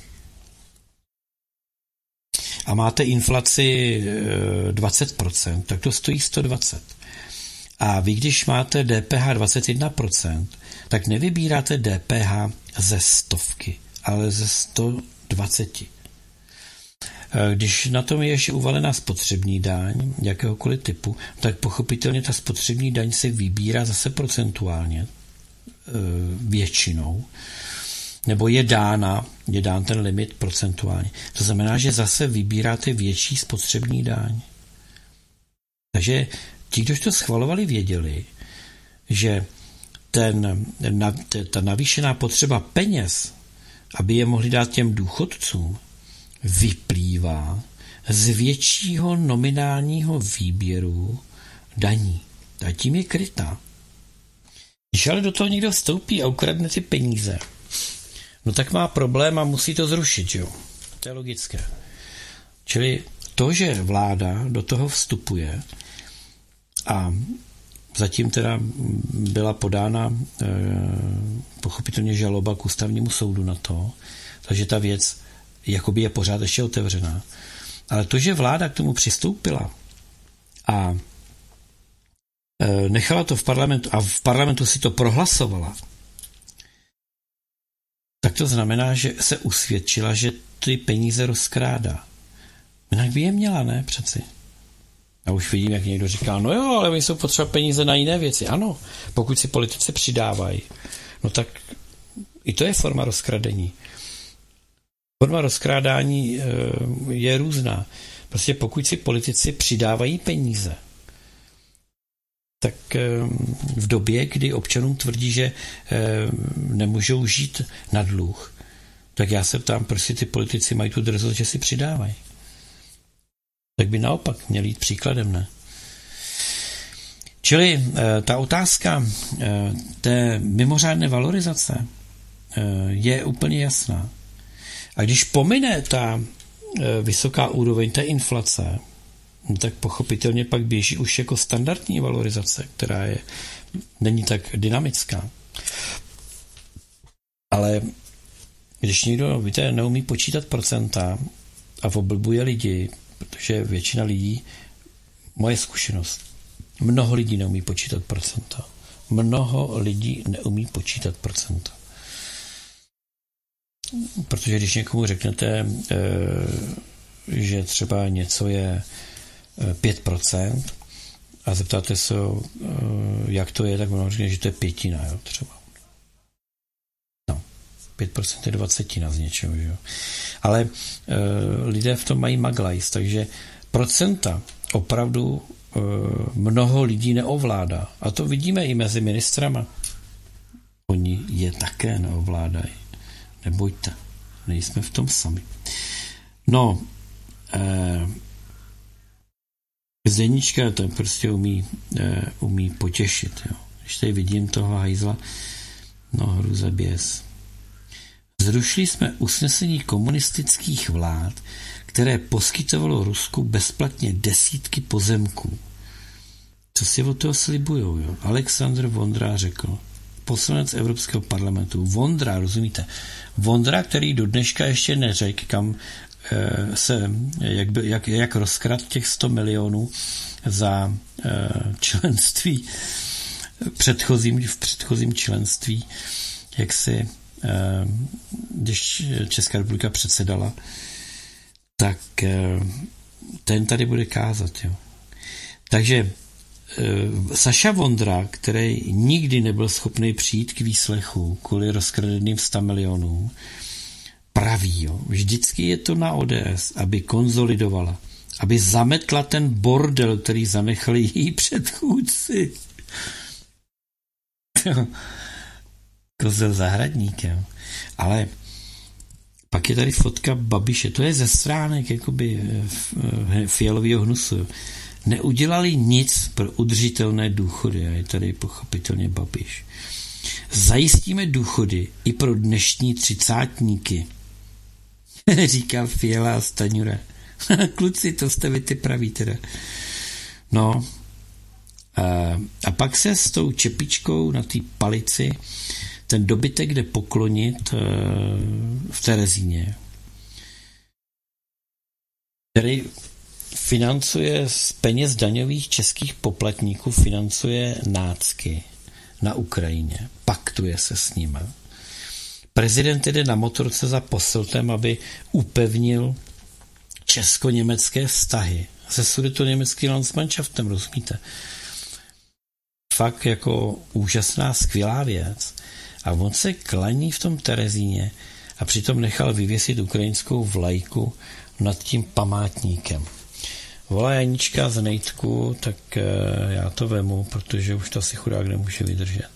a máte inflaci 20%, tak to stojí 120. A vy, když máte DPH 21%, tak nevybíráte DPH ze 100, ale ze 120. Když na tom je ještě uvalená spotřební daň jakéhokoliv typu, tak pochopitelně ta spotřební daň se vybírá zase procentuálně většinou, nebo je dán ten limit procentuálně. To znamená, že zase vybíráte větší spotřební daň. Takže ti, kdo to schvalovali, věděli, že ta navýšená potřeba peněz, aby je mohli dát těm důchodcům, vyplývá z většího nominálního výběru daní. A tím je krytá. Když ale do toho někdo vstoupí a ukradne ty peníze, no tak má problém a musí to zrušit, jo. To je logické. Čili to, že vláda do toho vstupuje a zatím teda byla podána pochopitelně žaloba k ústavnímu soudu na to, takže ta věc jakoby je pořád ještě otevřená. Ale to, že vláda k tomu přistoupila a nechala to v parlamentu a v parlamentu si to prohlasovala, tak to znamená, že se usvědčila, že ty peníze rozkrádá. Jinak by je měla, ne? Přeci. Já už vidím, jak někdo říká, no jo, ale my jsou potřeba peníze na jiné věci. Ano, pokud si politici přidávají, no tak i to je forma rozkradení. Forma rozkrádání je různá. Prostě pokud si politici přidávají peníze, tak v době, kdy občanům tvrdí, že nemůžou žít na dluh, tak já se ptám, prostě ty politici mají tu drzost, že si přidávají. Tak by naopak měli jít příkladem, ne? Čili ta otázka té mimořádné valorizace je úplně jasná. A když pomine ta vysoká úroveň té inflace, tak pochopitelně pak běží už jako standardní valorizace, která není tak dynamická. Ale když někdo, víte, neumí počítat procenta a oblbuje lidi, protože většina lidí, moje zkušenost, mnoho lidí neumí počítat procenta. Mnoho lidí neumí počítat procenta. Protože když někomu řeknete, že třeba něco je 5% a zeptáte se, jak to je, tak on řekne, že to je 1/5, jo, třeba. No. 5% je 20 z něčeho, že jo. Ale lidé v tom mají maglajs, takže procenta opravdu mnoho lidí neovládá. A to vidíme i mezi ministrama. Oni je také neovládají. Nebojte, nejsme v tom sami. No, Zdeníčka to prostě umí potěšit. Jo. Když tady vidím toho hajzla, no hruza běs. Zrušili jsme usnesení komunistických vlád, které poskytovalo Rusku bezplatně desítky pozemků. Co si od toho slibujou? Jo? Aleksandr Vondra řekl, poslanec Evropského parlamentu. Vondra, rozumíte? Vondra, který do dneška ještě neřekl, kam jak rozkrat těch 100 milionů za členství v předchozím členství, jak si když Česká republika předsedala, tak ten tady bude kázat. Jo. Takže Saša Vondra, který nikdy nebyl schopný přijít k výslechu kvůli rozkradeným 100 milionů, praví, jo, vždycky je to na ODS, aby konzolidovala, aby zametla ten bordel, který zanechali její předchůdci. Kozel zahradník, jo. Ale pak je tady fotka Babiše, to je ze stránek jakoby Fialovýho hnusu. Jo. Neudělali nic pro udržitelné důchody a je tady pochopitelně Babiš. Zajistíme důchody i pro dnešní třicátníky, říkal Fiala a Staňura. Kluci, to jste vy ty praví teda. No, a pak se s tou čepičkou na té palici ten dobytek jde poklonit v Terezíně, který financuje z peněz daňových českých poplatníků, financuje nácky na Ukrajině. Paktuje se s nimi. Prezident jde na motorce za poseltem, aby upevnil česko-německé vztahy se sudetoněmeckým Landsmannschaftem, rozumíte? Fakt jako úžasná, skvělá věc. A on se klaní v tom Terezíně a přitom nechal vyvěsit ukrajinskou vlajku nad tím památníkem. Volá Janička z Nejtku, tak já to vemu, protože už to asi chudák nemůže vydržet.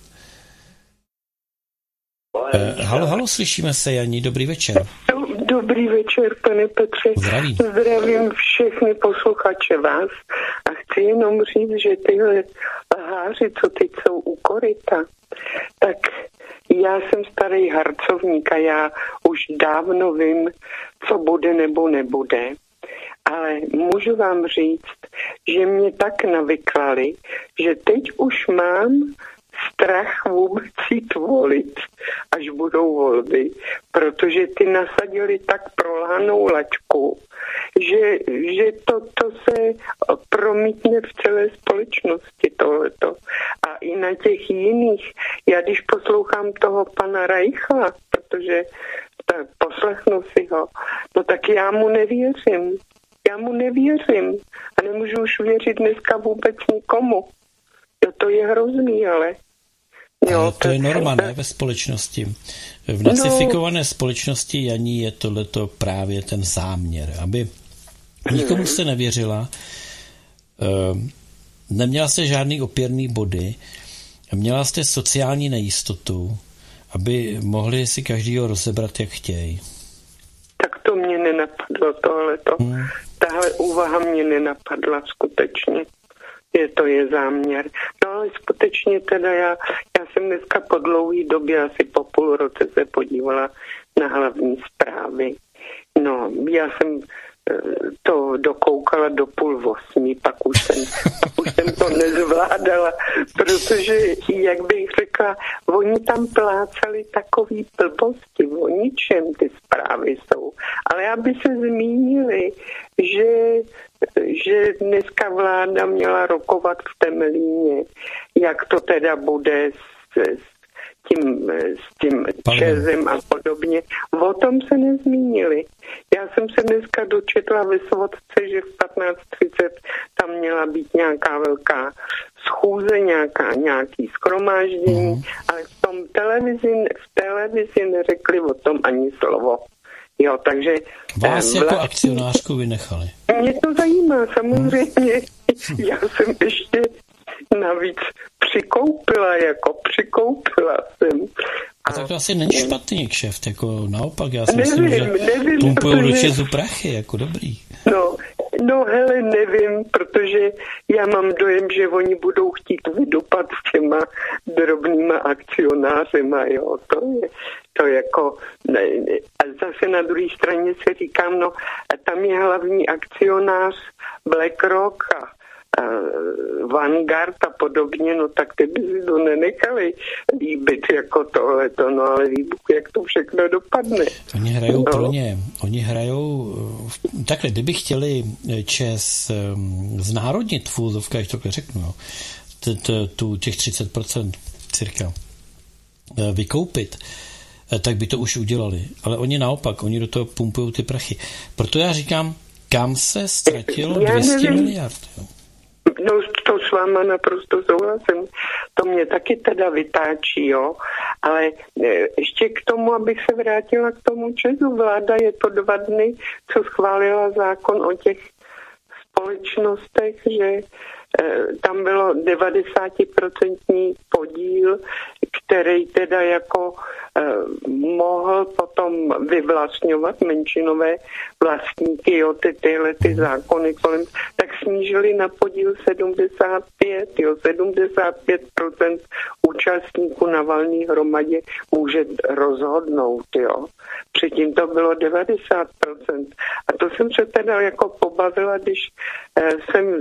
Halo, slyšíme se, Janí, dobrý večer. Dobrý večer, pane Petře. Zdravím. Zdravím všechny posluchače vás a chci jenom říct, že tyhle lháři, co teď jsou u koryta, tak já jsem starý harcovník a já už dávno vím, co bude nebo nebude. Ale můžu vám říct, že mě tak navyklali, že teď už mám strach vůbec jít volit, až budou volby, protože ty nasadili tak prolhanou laťku, že to se promítne v celé společnosti tohleto. A i na těch jiných, já když poslouchám toho pana Reichla, protože tak poslechnu si ho, no tak já mu nevěřím. A nemůžu už věřit dneska vůbec nikomu. Jo, to je hrozný, ale... Jo, to je norma, ne, ve společnosti. V nacifikované společnosti, Janí, je tohleto právě ten záměr, aby nikomu jste nevěřila, neměla jste žádný opěrný body, měla jste sociální nejistotu, aby mohli si každýho rozebrat, jak chtějí. Tak to mě nenapadlo tohleto. Tahle úvaha mě nenapadla skutečně. To je záměr. No ale skutečně teda já jsem dneska po dlouhé době, asi po půl roce se podívala na hlavní zprávy. No, já jsem to dokoukala do 7:30, pak už jsem to nezvládala, protože, jak bych řekla, oni tam plácali takový blbosti, o ničem ty zprávy jsou. Ale aby se zmínili, že dneska vláda měla rokovat v Temelíně, jak to teda bude s tím ČEZem a podobně. O tom se nezmínili. Já jsem se dneska dočetla ve svodce, že v 15:30 tam měla být nějaká velká schůze, nějaký shromáždění, ale v televizi neřekli o tom ani slovo. Jo, takže... Vás jako akcionářku vynechali. Mě to zajímá, samozřejmě. Já jsem ještě navíc přikoupila jsem. A tak to asi není špatný kšeft, jako naopak, já si myslím, že pumpujou do ČEZu prachy, jako dobrý. No hele, nevím, protože já mám dojem, že oni budou chtít vydupat s těma drobnýma akcionářema, jo, to jako, a zase na druhé straně se říkám, no, tam je hlavní akcionář BlackRock a Vanguard a podobně, no tak ty by si to nenechali líbit jako tohleto, no ale ví Bůh, jak to všechno dopadne. Oni hrajou pro ně, oni hrajou, takhle, kdyby chtěli ČEZ znárodnit v úzovkách, to řeknu, těch 30% cirka vykoupit, tak by to už udělali. Ale oni naopak, oni do toho pumpují ty prachy. Proto já říkám, kam se ztratilo 200 miliard, jo? No, to s váma naprosto souhlasím. To mě taky teda vytáčí, jo. Ale ještě k tomu, abych se vrátila k tomu ČEZu. Vláda je to 2 dny, co schválila zákon o těch společnostech, že tam bylo 90% podíl, který teda jako mohl potom vyvlastňovat menšinové vlastníky, jo, tyhle zákony kolem, tak snížili na podíl 75% účastníků na valné hromadě může rozhodnout, jo. Předtím to bylo 90%. A to jsem se teda jako pobavila, když jsem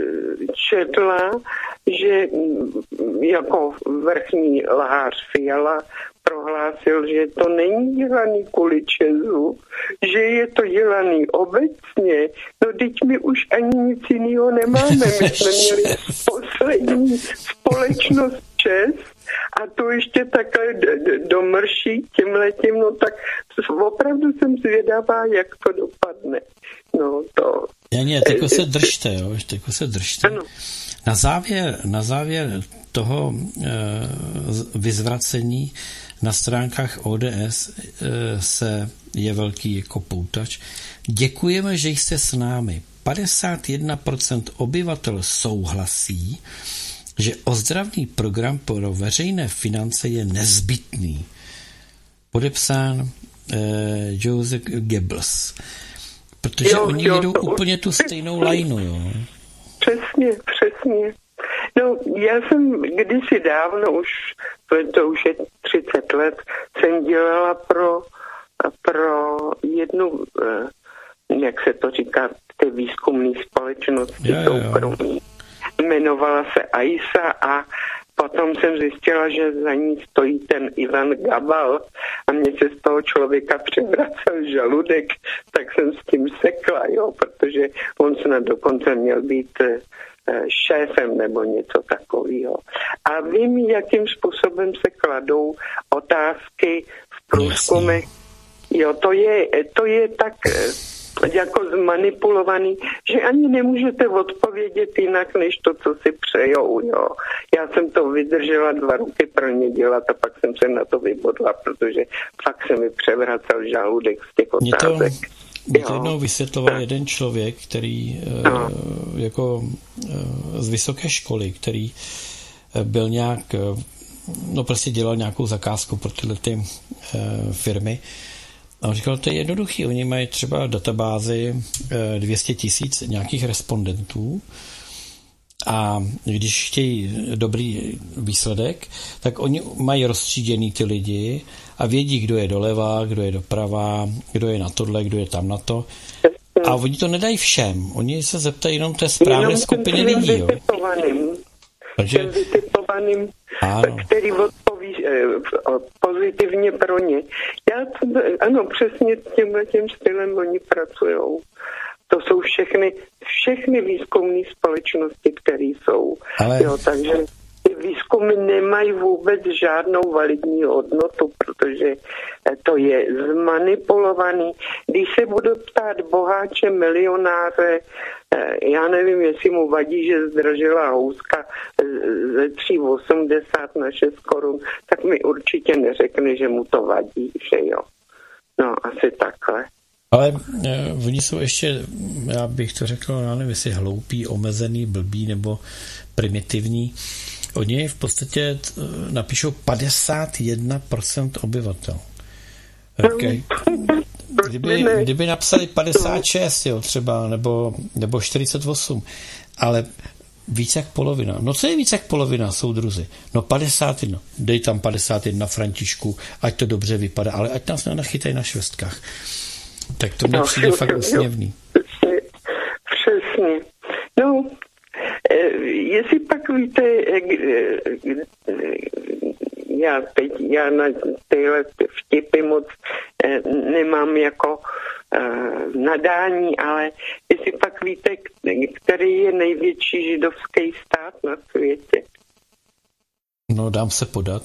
četla, že jako vrchní lhář Fiala prohlásil, že to není dělaný kvůli ČEZu, že je to dělaný obecně. No teď my už ani nic jiného nemáme. My jsme měli poslední společnost ČEZ a to ještě takhle domrší tímhletím, no tak opravdu jsem zvědavá, jak to dopadne. No to... Ne, tako se držte, jo, tako se držte. Ano. Na závěr toho vyzvracení na stránkách ODS je velký jako poutač. Děkujeme, že jste s námi. 51% obyvatel souhlasí, že ozdravný program pro veřejné finance je nezbytný. Podepsán Joseph Goebbels. Protože oni jedou úplně tu stejnou lajnu, jo. Přesně. No, já jsem kdysi dávno, to už je 30 let, jsem dělala pro jednu, jak se to říká, ty výzkumné společnosti soukromí. Jmenovala se AISA a potom jsem zjistila, že za ní stojí ten Ivan Gabal a mě se z toho člověka převracel žaludek, tak jsem s tím sekla, jo, protože on snad dokonce měl být šéfem nebo něco takového. A vím, jakým způsobem se kladou otázky v průzkumech. Jo, to je tak jako zmanipulovaný, že ani nemůžete odpovědět jinak, než to, co si přejou, jo. Já jsem to vydržela 2 roky pro ně dělat a pak jsem se na to vybodla, protože fakt se mi převracel žaludek z těch otázek. Mě to jednou vysvětloval jeden člověk, který jako z vysoké školy, který byl nějak, no prostě dělal nějakou zakázku pro tyhle ty firmy. A on říkal, to je jednoduchý, oni mají třeba databázi 200 000 nějakých respondentů a když chtějí dobrý výsledek, tak oni mají rozstříděný ty lidi a vědí, kdo je doleva, kdo je doprava, kdo je na tohle, kdo je tam na to. A oni to nedají všem. Oni se zeptají jenom té správné skupiny lidí. Jo. Takže vytipovaným, který odpoví pozitivně pro ně. Ano, přesně těm stylem oni pracujou. To jsou všechny výzkumné společnosti, které jsou. Ale jo, takže ty výzkumy nemají vůbec žádnou validní hodnotu, protože to je zmanipulovaný. Když se budu ptát boháče, milionáře, já nevím, jestli mu vadí, že zdražila houska ze 3,80 na 6 korun, tak mi určitě neřekne, že mu to vadí, že jo. No, asi takhle. Ale oni jsou ještě, já bych to řekl, já nevím, jestli hloupý, omezený, blbý nebo primitivní. Oni v podstatě napíšou 51% obyvatel. Okay. Kdyby napsali 56, jo, třeba, nebo 48, ale víc jak polovina. No co je víc jak polovina, soudruzi? No 51. Dej tam 51, Františku, ať to dobře vypadá, ale ať nás nenachytají na švestkách. Tak to mě přijde fakt úsměvný. Přesně. No, jestli pak víte, já na tyhle vtipy moc nemám jako nadání, ale jestli pak víte, který je největší židovský stát na světě? No, dám se podat.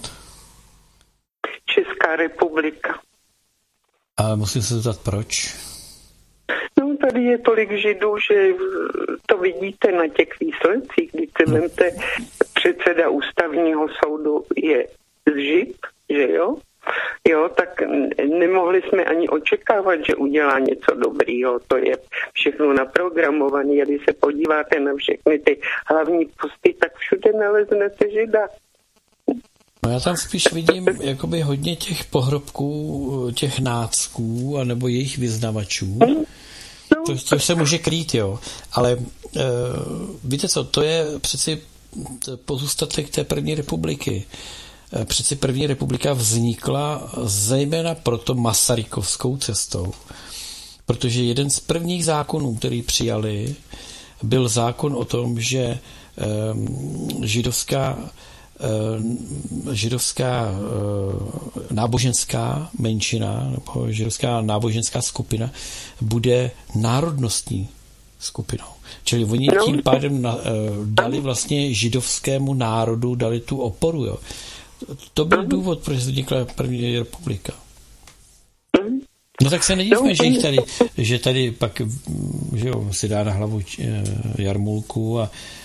Česká republika. Ale musím se zeptat, proč? No, tady je tolik Židů, že to vidíte na těch výsledcích, když se vemte, předseda ústavního soudu je Žid, že jo? Jo, tak nemohli jsme ani očekávat, že udělá něco dobrýho. To je všechno naprogramované. A když se podíváte na všechny ty hlavní posty, tak všude naleznete Žida. No já tam spíš vidím jakoby hodně těch pohrobků, těch nácků, anebo jejich vyznavačů. To se může krýt, jo. Ale víte co, to je přeci pozůstatek té první republiky. Přeci první republika vznikla zejména proto masarykovskou cestou. Protože jeden z prvních zákonů, který přijali, byl zákon o tom, že židovská náboženská menšina nebo židovská náboženská skupina bude národnostní skupinou. Čili oni tím pádem dali vlastně židovskému národu, dali tu oporu. Jo. To byl důvod, proč vznikla první republika. No tak se nedívme, že tady pak že jo, si dá na hlavu jarmulku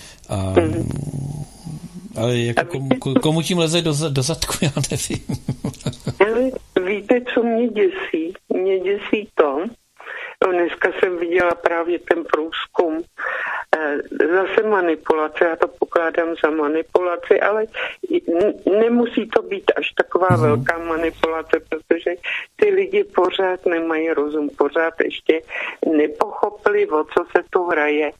ale jako komu tím leze do zadku, já nevím. Ale víte, co mě děsí? Mě děsí to, dneska jsem viděla právě ten průzkum, zase manipulace, já to pokládám za manipulaci, ale nemusí to být až taková velká manipulace, protože ty lidi pořád nemají rozum, pořád ještě nepochopili, o co se tu hraje.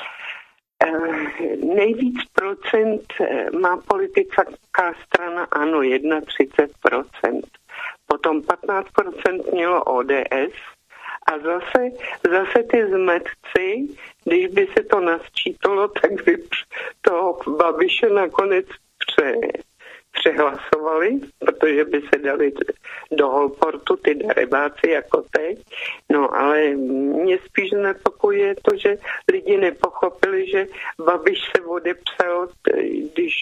Nejvíc procent má politická strana ANO, 31%. Potom 15% mělo ODS a zase ty zmetci, když by se to nasčítalo, tak by toho Babiše nakonec přehlasovali, protože by se dali do holportu ty darebáci jako teď. No ale mě spíš znepokojuje to, že lidi nepochopili, že Babiš se odepsal, když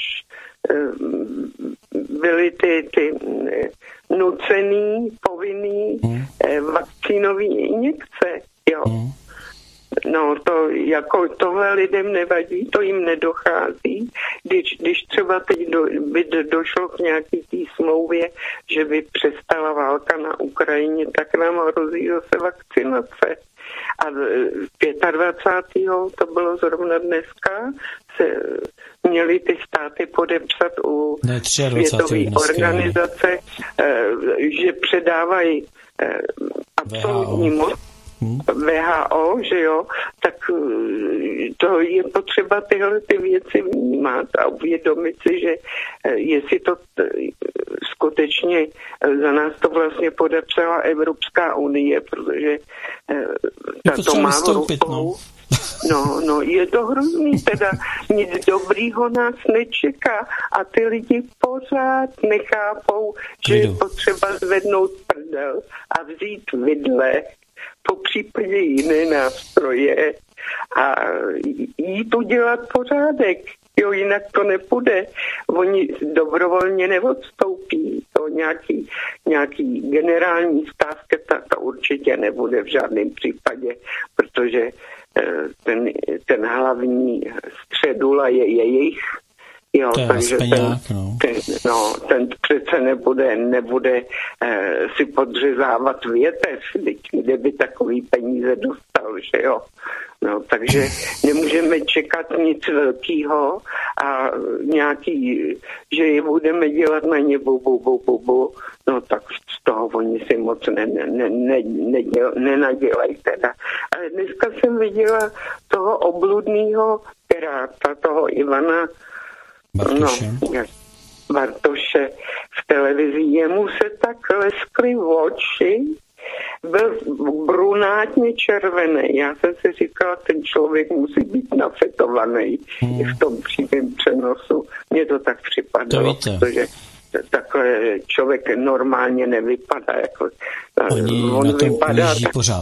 byly ty nucený, povinný vakcínový injekce, jo. No, to jako tohle lidem nevadí, to jim nedochází. Když třeba teď by došlo k nějaký té smlouvě, že by přestala válka na Ukrajině, tak nám hrozí zase vakcinace. A 25. to bylo zrovna dneska, se měly ty státy podepsat u světové organizace, že předávají absolutní moc WHO, že jo, tak to je potřeba tyhle ty věci vnímat a uvědomit si, že jestli to skutečně za nás to vlastně podepsala Evropská unie, protože to má v rukou. No, je to hrozný, teda nic dobrýho nás nečeká a ty lidi pořád nechápou, že je potřeba zvednout prdel a vzít vidle, po případě jiné nástroje a jít udělat pořádek. Jo, jinak to nepůjde. Oni dobrovolně neodstoupí. To nějaký generální stávka, ta určitě nebude v žádném případě, protože ten hlavní středula je jejich. Jo, takže ten přece nebude si podřezávat větev, kde by takový peníze dostal, že jo. No, takže nemůžeme čekat nic velkého a že je budeme dělat na ně bu, no tak z toho oni si moc nenadělají teda. Ale dneska jsem viděla toho obludného piráta, toho Ivana Bartoše v televizi. Jemu se tak leskly oči, byl brunátně červený. Já jsem si říkala, ten člověk musí být nafetovaný i v tom přímém přenosu. Mně to tak připadalo, protože takhle člověk normálně nevypadá. Jako, on vypadá pořád.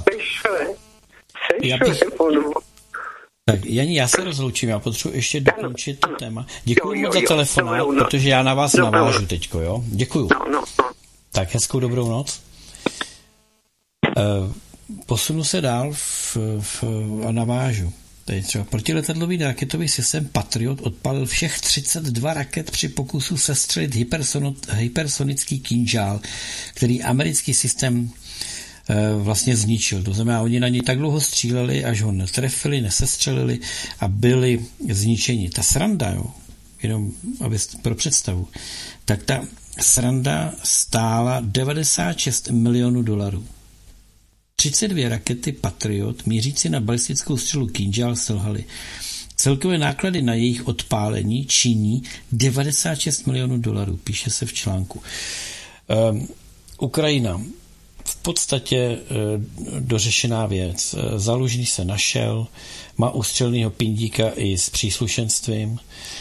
Tak, Jani, já se rozloučím, já potřebuji ještě dokončit to téma. Děkuji moc za telefonát, protože já na vás navážu teďko, jo? Děkuju. Tak, hezkou dobrou noc. Posunu se dál a navážu. Tady třeba protiletadlový raketový systém Patriot odpalil všech 32 raket při pokusu sestřelit hypersonický Kinžál, který americký systém vlastně zničil. To znamená, oni na něj tak dlouho stříleli, až ho netrefili, nesestřelili a byli zničeni. Ta sranda, jo, jenom aby pro představu, tak ta sranda stála $96 milionů. 32 rakety Patriot mířící na balistickou střelu Kinžál selhaly. Celkové náklady na jejich odpálení činí $96 milionů, píše se v článku. Ukrajina. V podstatě dořešená věc. Zalužný se našel, má ústřelnýho pindíka i s příslušenstvím.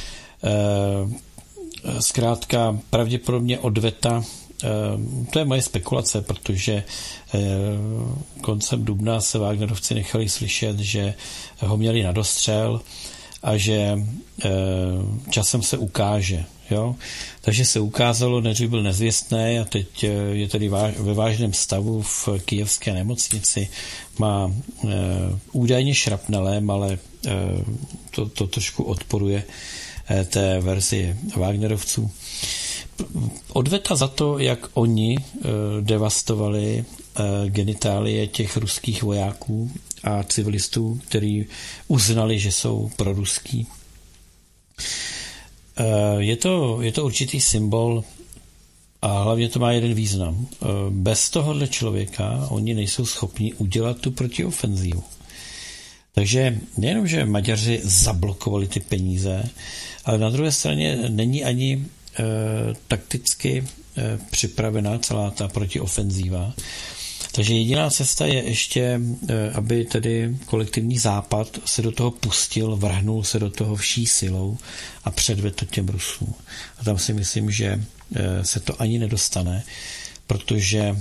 Zkrátka pravděpodobně odveta, to je moje spekulace, protože koncem dubna se Wagnerovci nechali slyšet, že ho měli na dostřel a že časem se ukáže. Jo? Takže se ukázalo, než byl nezvěstný a teď je tady ve vážném stavu v kyjevské nemocnici. Má údajně šrapnelem, ale to trošku odporuje té verzi Wagnerovců. Odveta za to, jak oni devastovali genitálie těch ruských vojáků a civilistů, kteří uznali, že jsou proruský. Je to určitý symbol a hlavně to má jeden význam. Bez tohohle člověka oni nejsou schopni udělat tu protiofenzívu. Takže nejenom, že Maďaři zablokovali ty peníze, ale na druhé straně není ani takticky připravená celá ta protiofenzíva. Takže jediná cesta je ještě, aby tedy kolektivní západ se do toho pustil, vrhnul se do toho vší silou a předvedl to těm Rusům. A tam si myslím, že se to ani nedostane, protože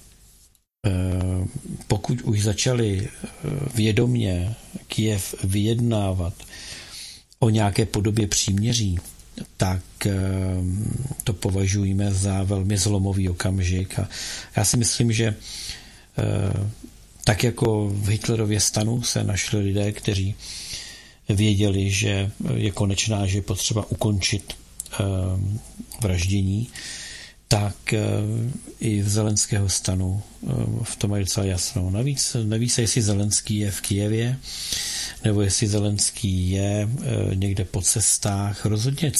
pokud už začali vědomně Kyjev vyjednávat o nějaké podobě příměří, tak to považujeme za velmi zlomový okamžik. A já si myslím, že tak jako v Hitlerově stanu se našli lidé, kteří věděli, že je konečná, že je potřeba ukončit vraždění, tak i v Zelenského stanu v tom mají docela jasno. Navíc jestli Zelenský je v Kyjevě, nebo jestli Zelenský je někde po cestách, rozhodně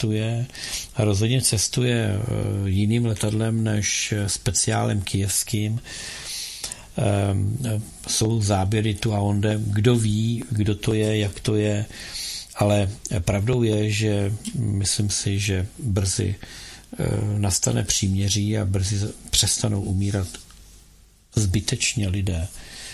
cestuje jiným letadlem než speciálem kyjevským. Jsou záběry tu a onde, kdo ví, kdo to je, jak to je, ale pravdou je, že myslím si, že brzy nastane příměří a brzy přestanou umírat zbytečně lidé.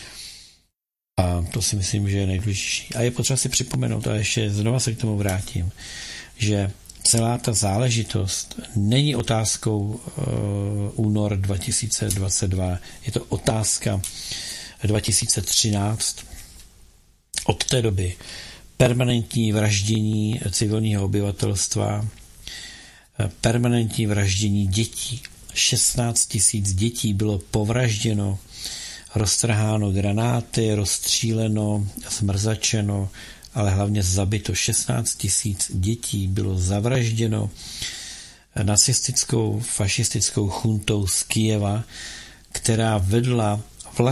A to si myslím, že je nejdůležitější. A je potřeba si připomenout, a ještě znova se k tomu vrátím, že celá ta záležitost není otázkou únor 2022, je to otázka 2013. Od té doby permanentní vraždění civilního obyvatelstva, permanentní vraždění dětí. 16 000 dětí bylo povražděno, roztrháno granáty, rozstříleno, zmrzačeno, ale hlavně zabito. 16 000 dětí bylo zavražděno nacistickou, fašistickou chuntou z Kyjeva, která vedla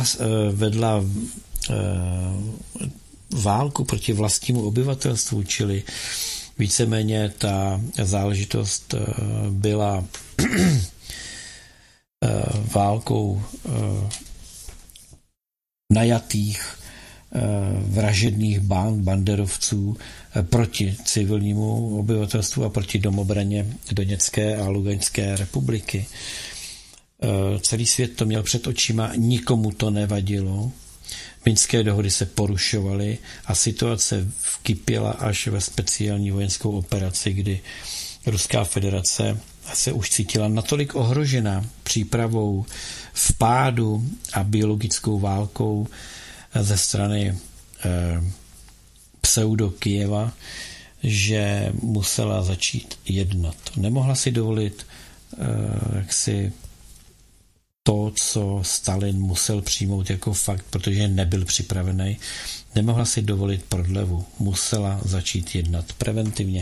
válku proti vlastnímu obyvatelstvu, čili víceméně ta záležitost byla válkou najatých vražedných banderovců proti civilnímu obyvatelstvu a proti domobraně Doněcké a Luganské republiky. Celý svět to měl před očima, nikomu to nevadilo. Minské dohody se porušovaly a situace vkypěla až ve speciální vojenskou operaci, kdy Ruská federace se už cítila natolik ohrožena přípravou vpádu a biologickou válkou ze strany pseudo-Kyjeva, že musela začít jednat. Nemohla si dovolit jaksi to, co Stalin musel přijmout jako fakt, protože nebyl připravený. Nemohla si dovolit prodlevu. Musela začít jednat preventivně.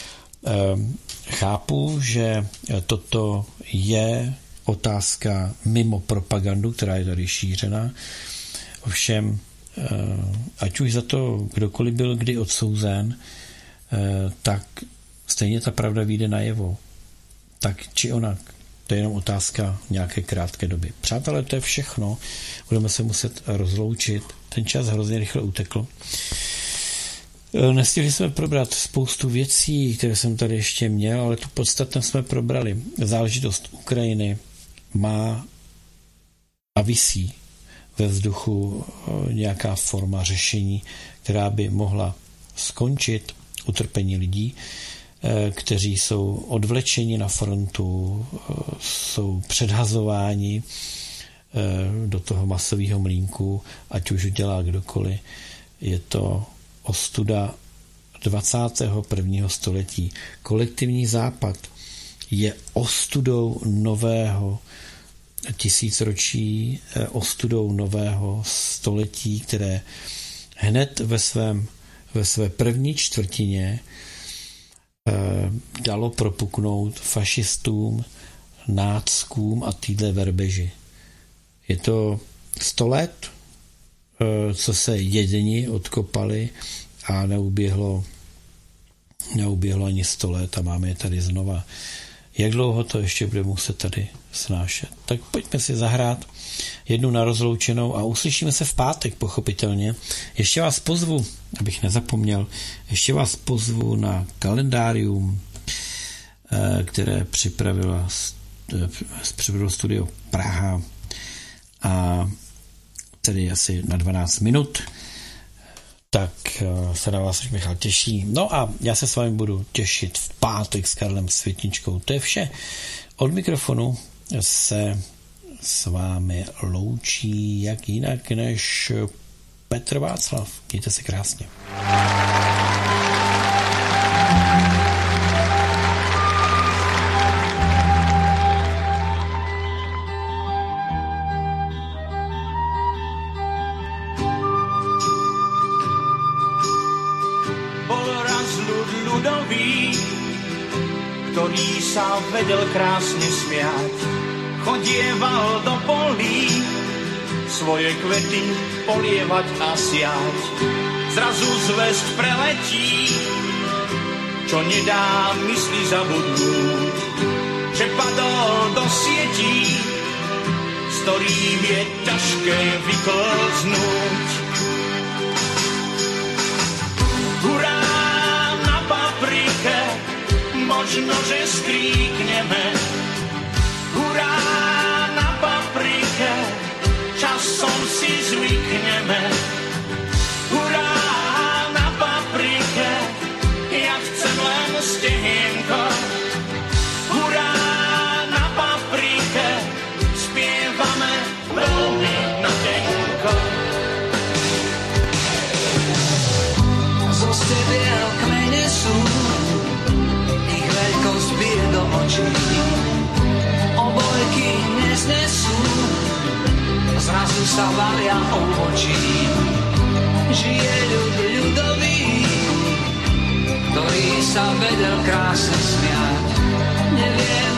Chápu, že toto je otázka mimo propagandu, která je tady šířena. Ovšem, ať už za to kdokoliv byl kdy odsouzen, tak stejně ta pravda vyjde najevo. Tak či onak. To je jenom otázka nějaké krátké doby. Přátelé, to je všechno. Budeme se muset rozloučit. Ten čas hrozně rychle utekl. Nestihli jsme probrat spoustu věcí, které jsem tady ještě měl, ale tu podstatné jsme probrali. Záležitost Ukrajiny má a visí ve vzduchu nějaká forma řešení, která by mohla skončit utrpení lidí, kteří jsou odvlečeni na frontu, jsou předhazováni do toho masového mlýnku, ať už udělá kdokoliv. Je to ostuda 21. století. Kolektivní západ je ostudou nového tisíciročí, ostudou nového století, které hned ve své první čtvrtině dalo propuknout fašistům, náckům a týdle verbeži. Je to 100 let, co se jedni odkopali a neuběhlo ani 100 let a máme je tady znova. Jak dlouho to ještě bude muset tady snášet? Tak pojďme si zahrát jednu na rozloučenou a uslyšíme se v pátek, pochopitelně. Ještě vás pozvu, abych nezapomněl, ještě vás pozvu na kalendárium, které připravilo studio Praha a tedy asi na 12 minut. Tak se na vás Michal těší. No a já se s vámi budu těšit v pátek s Karlem Světničkou. To je vše. Od mikrofonu se s vámi loučí jak jinak než Petr Václav. Mějte se krásně. Ktorý sa vedel krásne smiať, chodieval do polí, svoje kvety polievať a siať. Zrazu zvesť preletí, čo nedá mysli zabudnúť, že padol do sietí, z ktorých je ťažké vyklznúť. Hurá na paprike, možno, že skríkneme. Hurá na paprike, časom si zvykneme. Hurá na paprike, ja chcem len stehienko. Hurá na paprike, spievame veľmi natenko. sa valia ovočím. Žije ľud ľudový, ktorý sa vedel krásne smiať. Nevie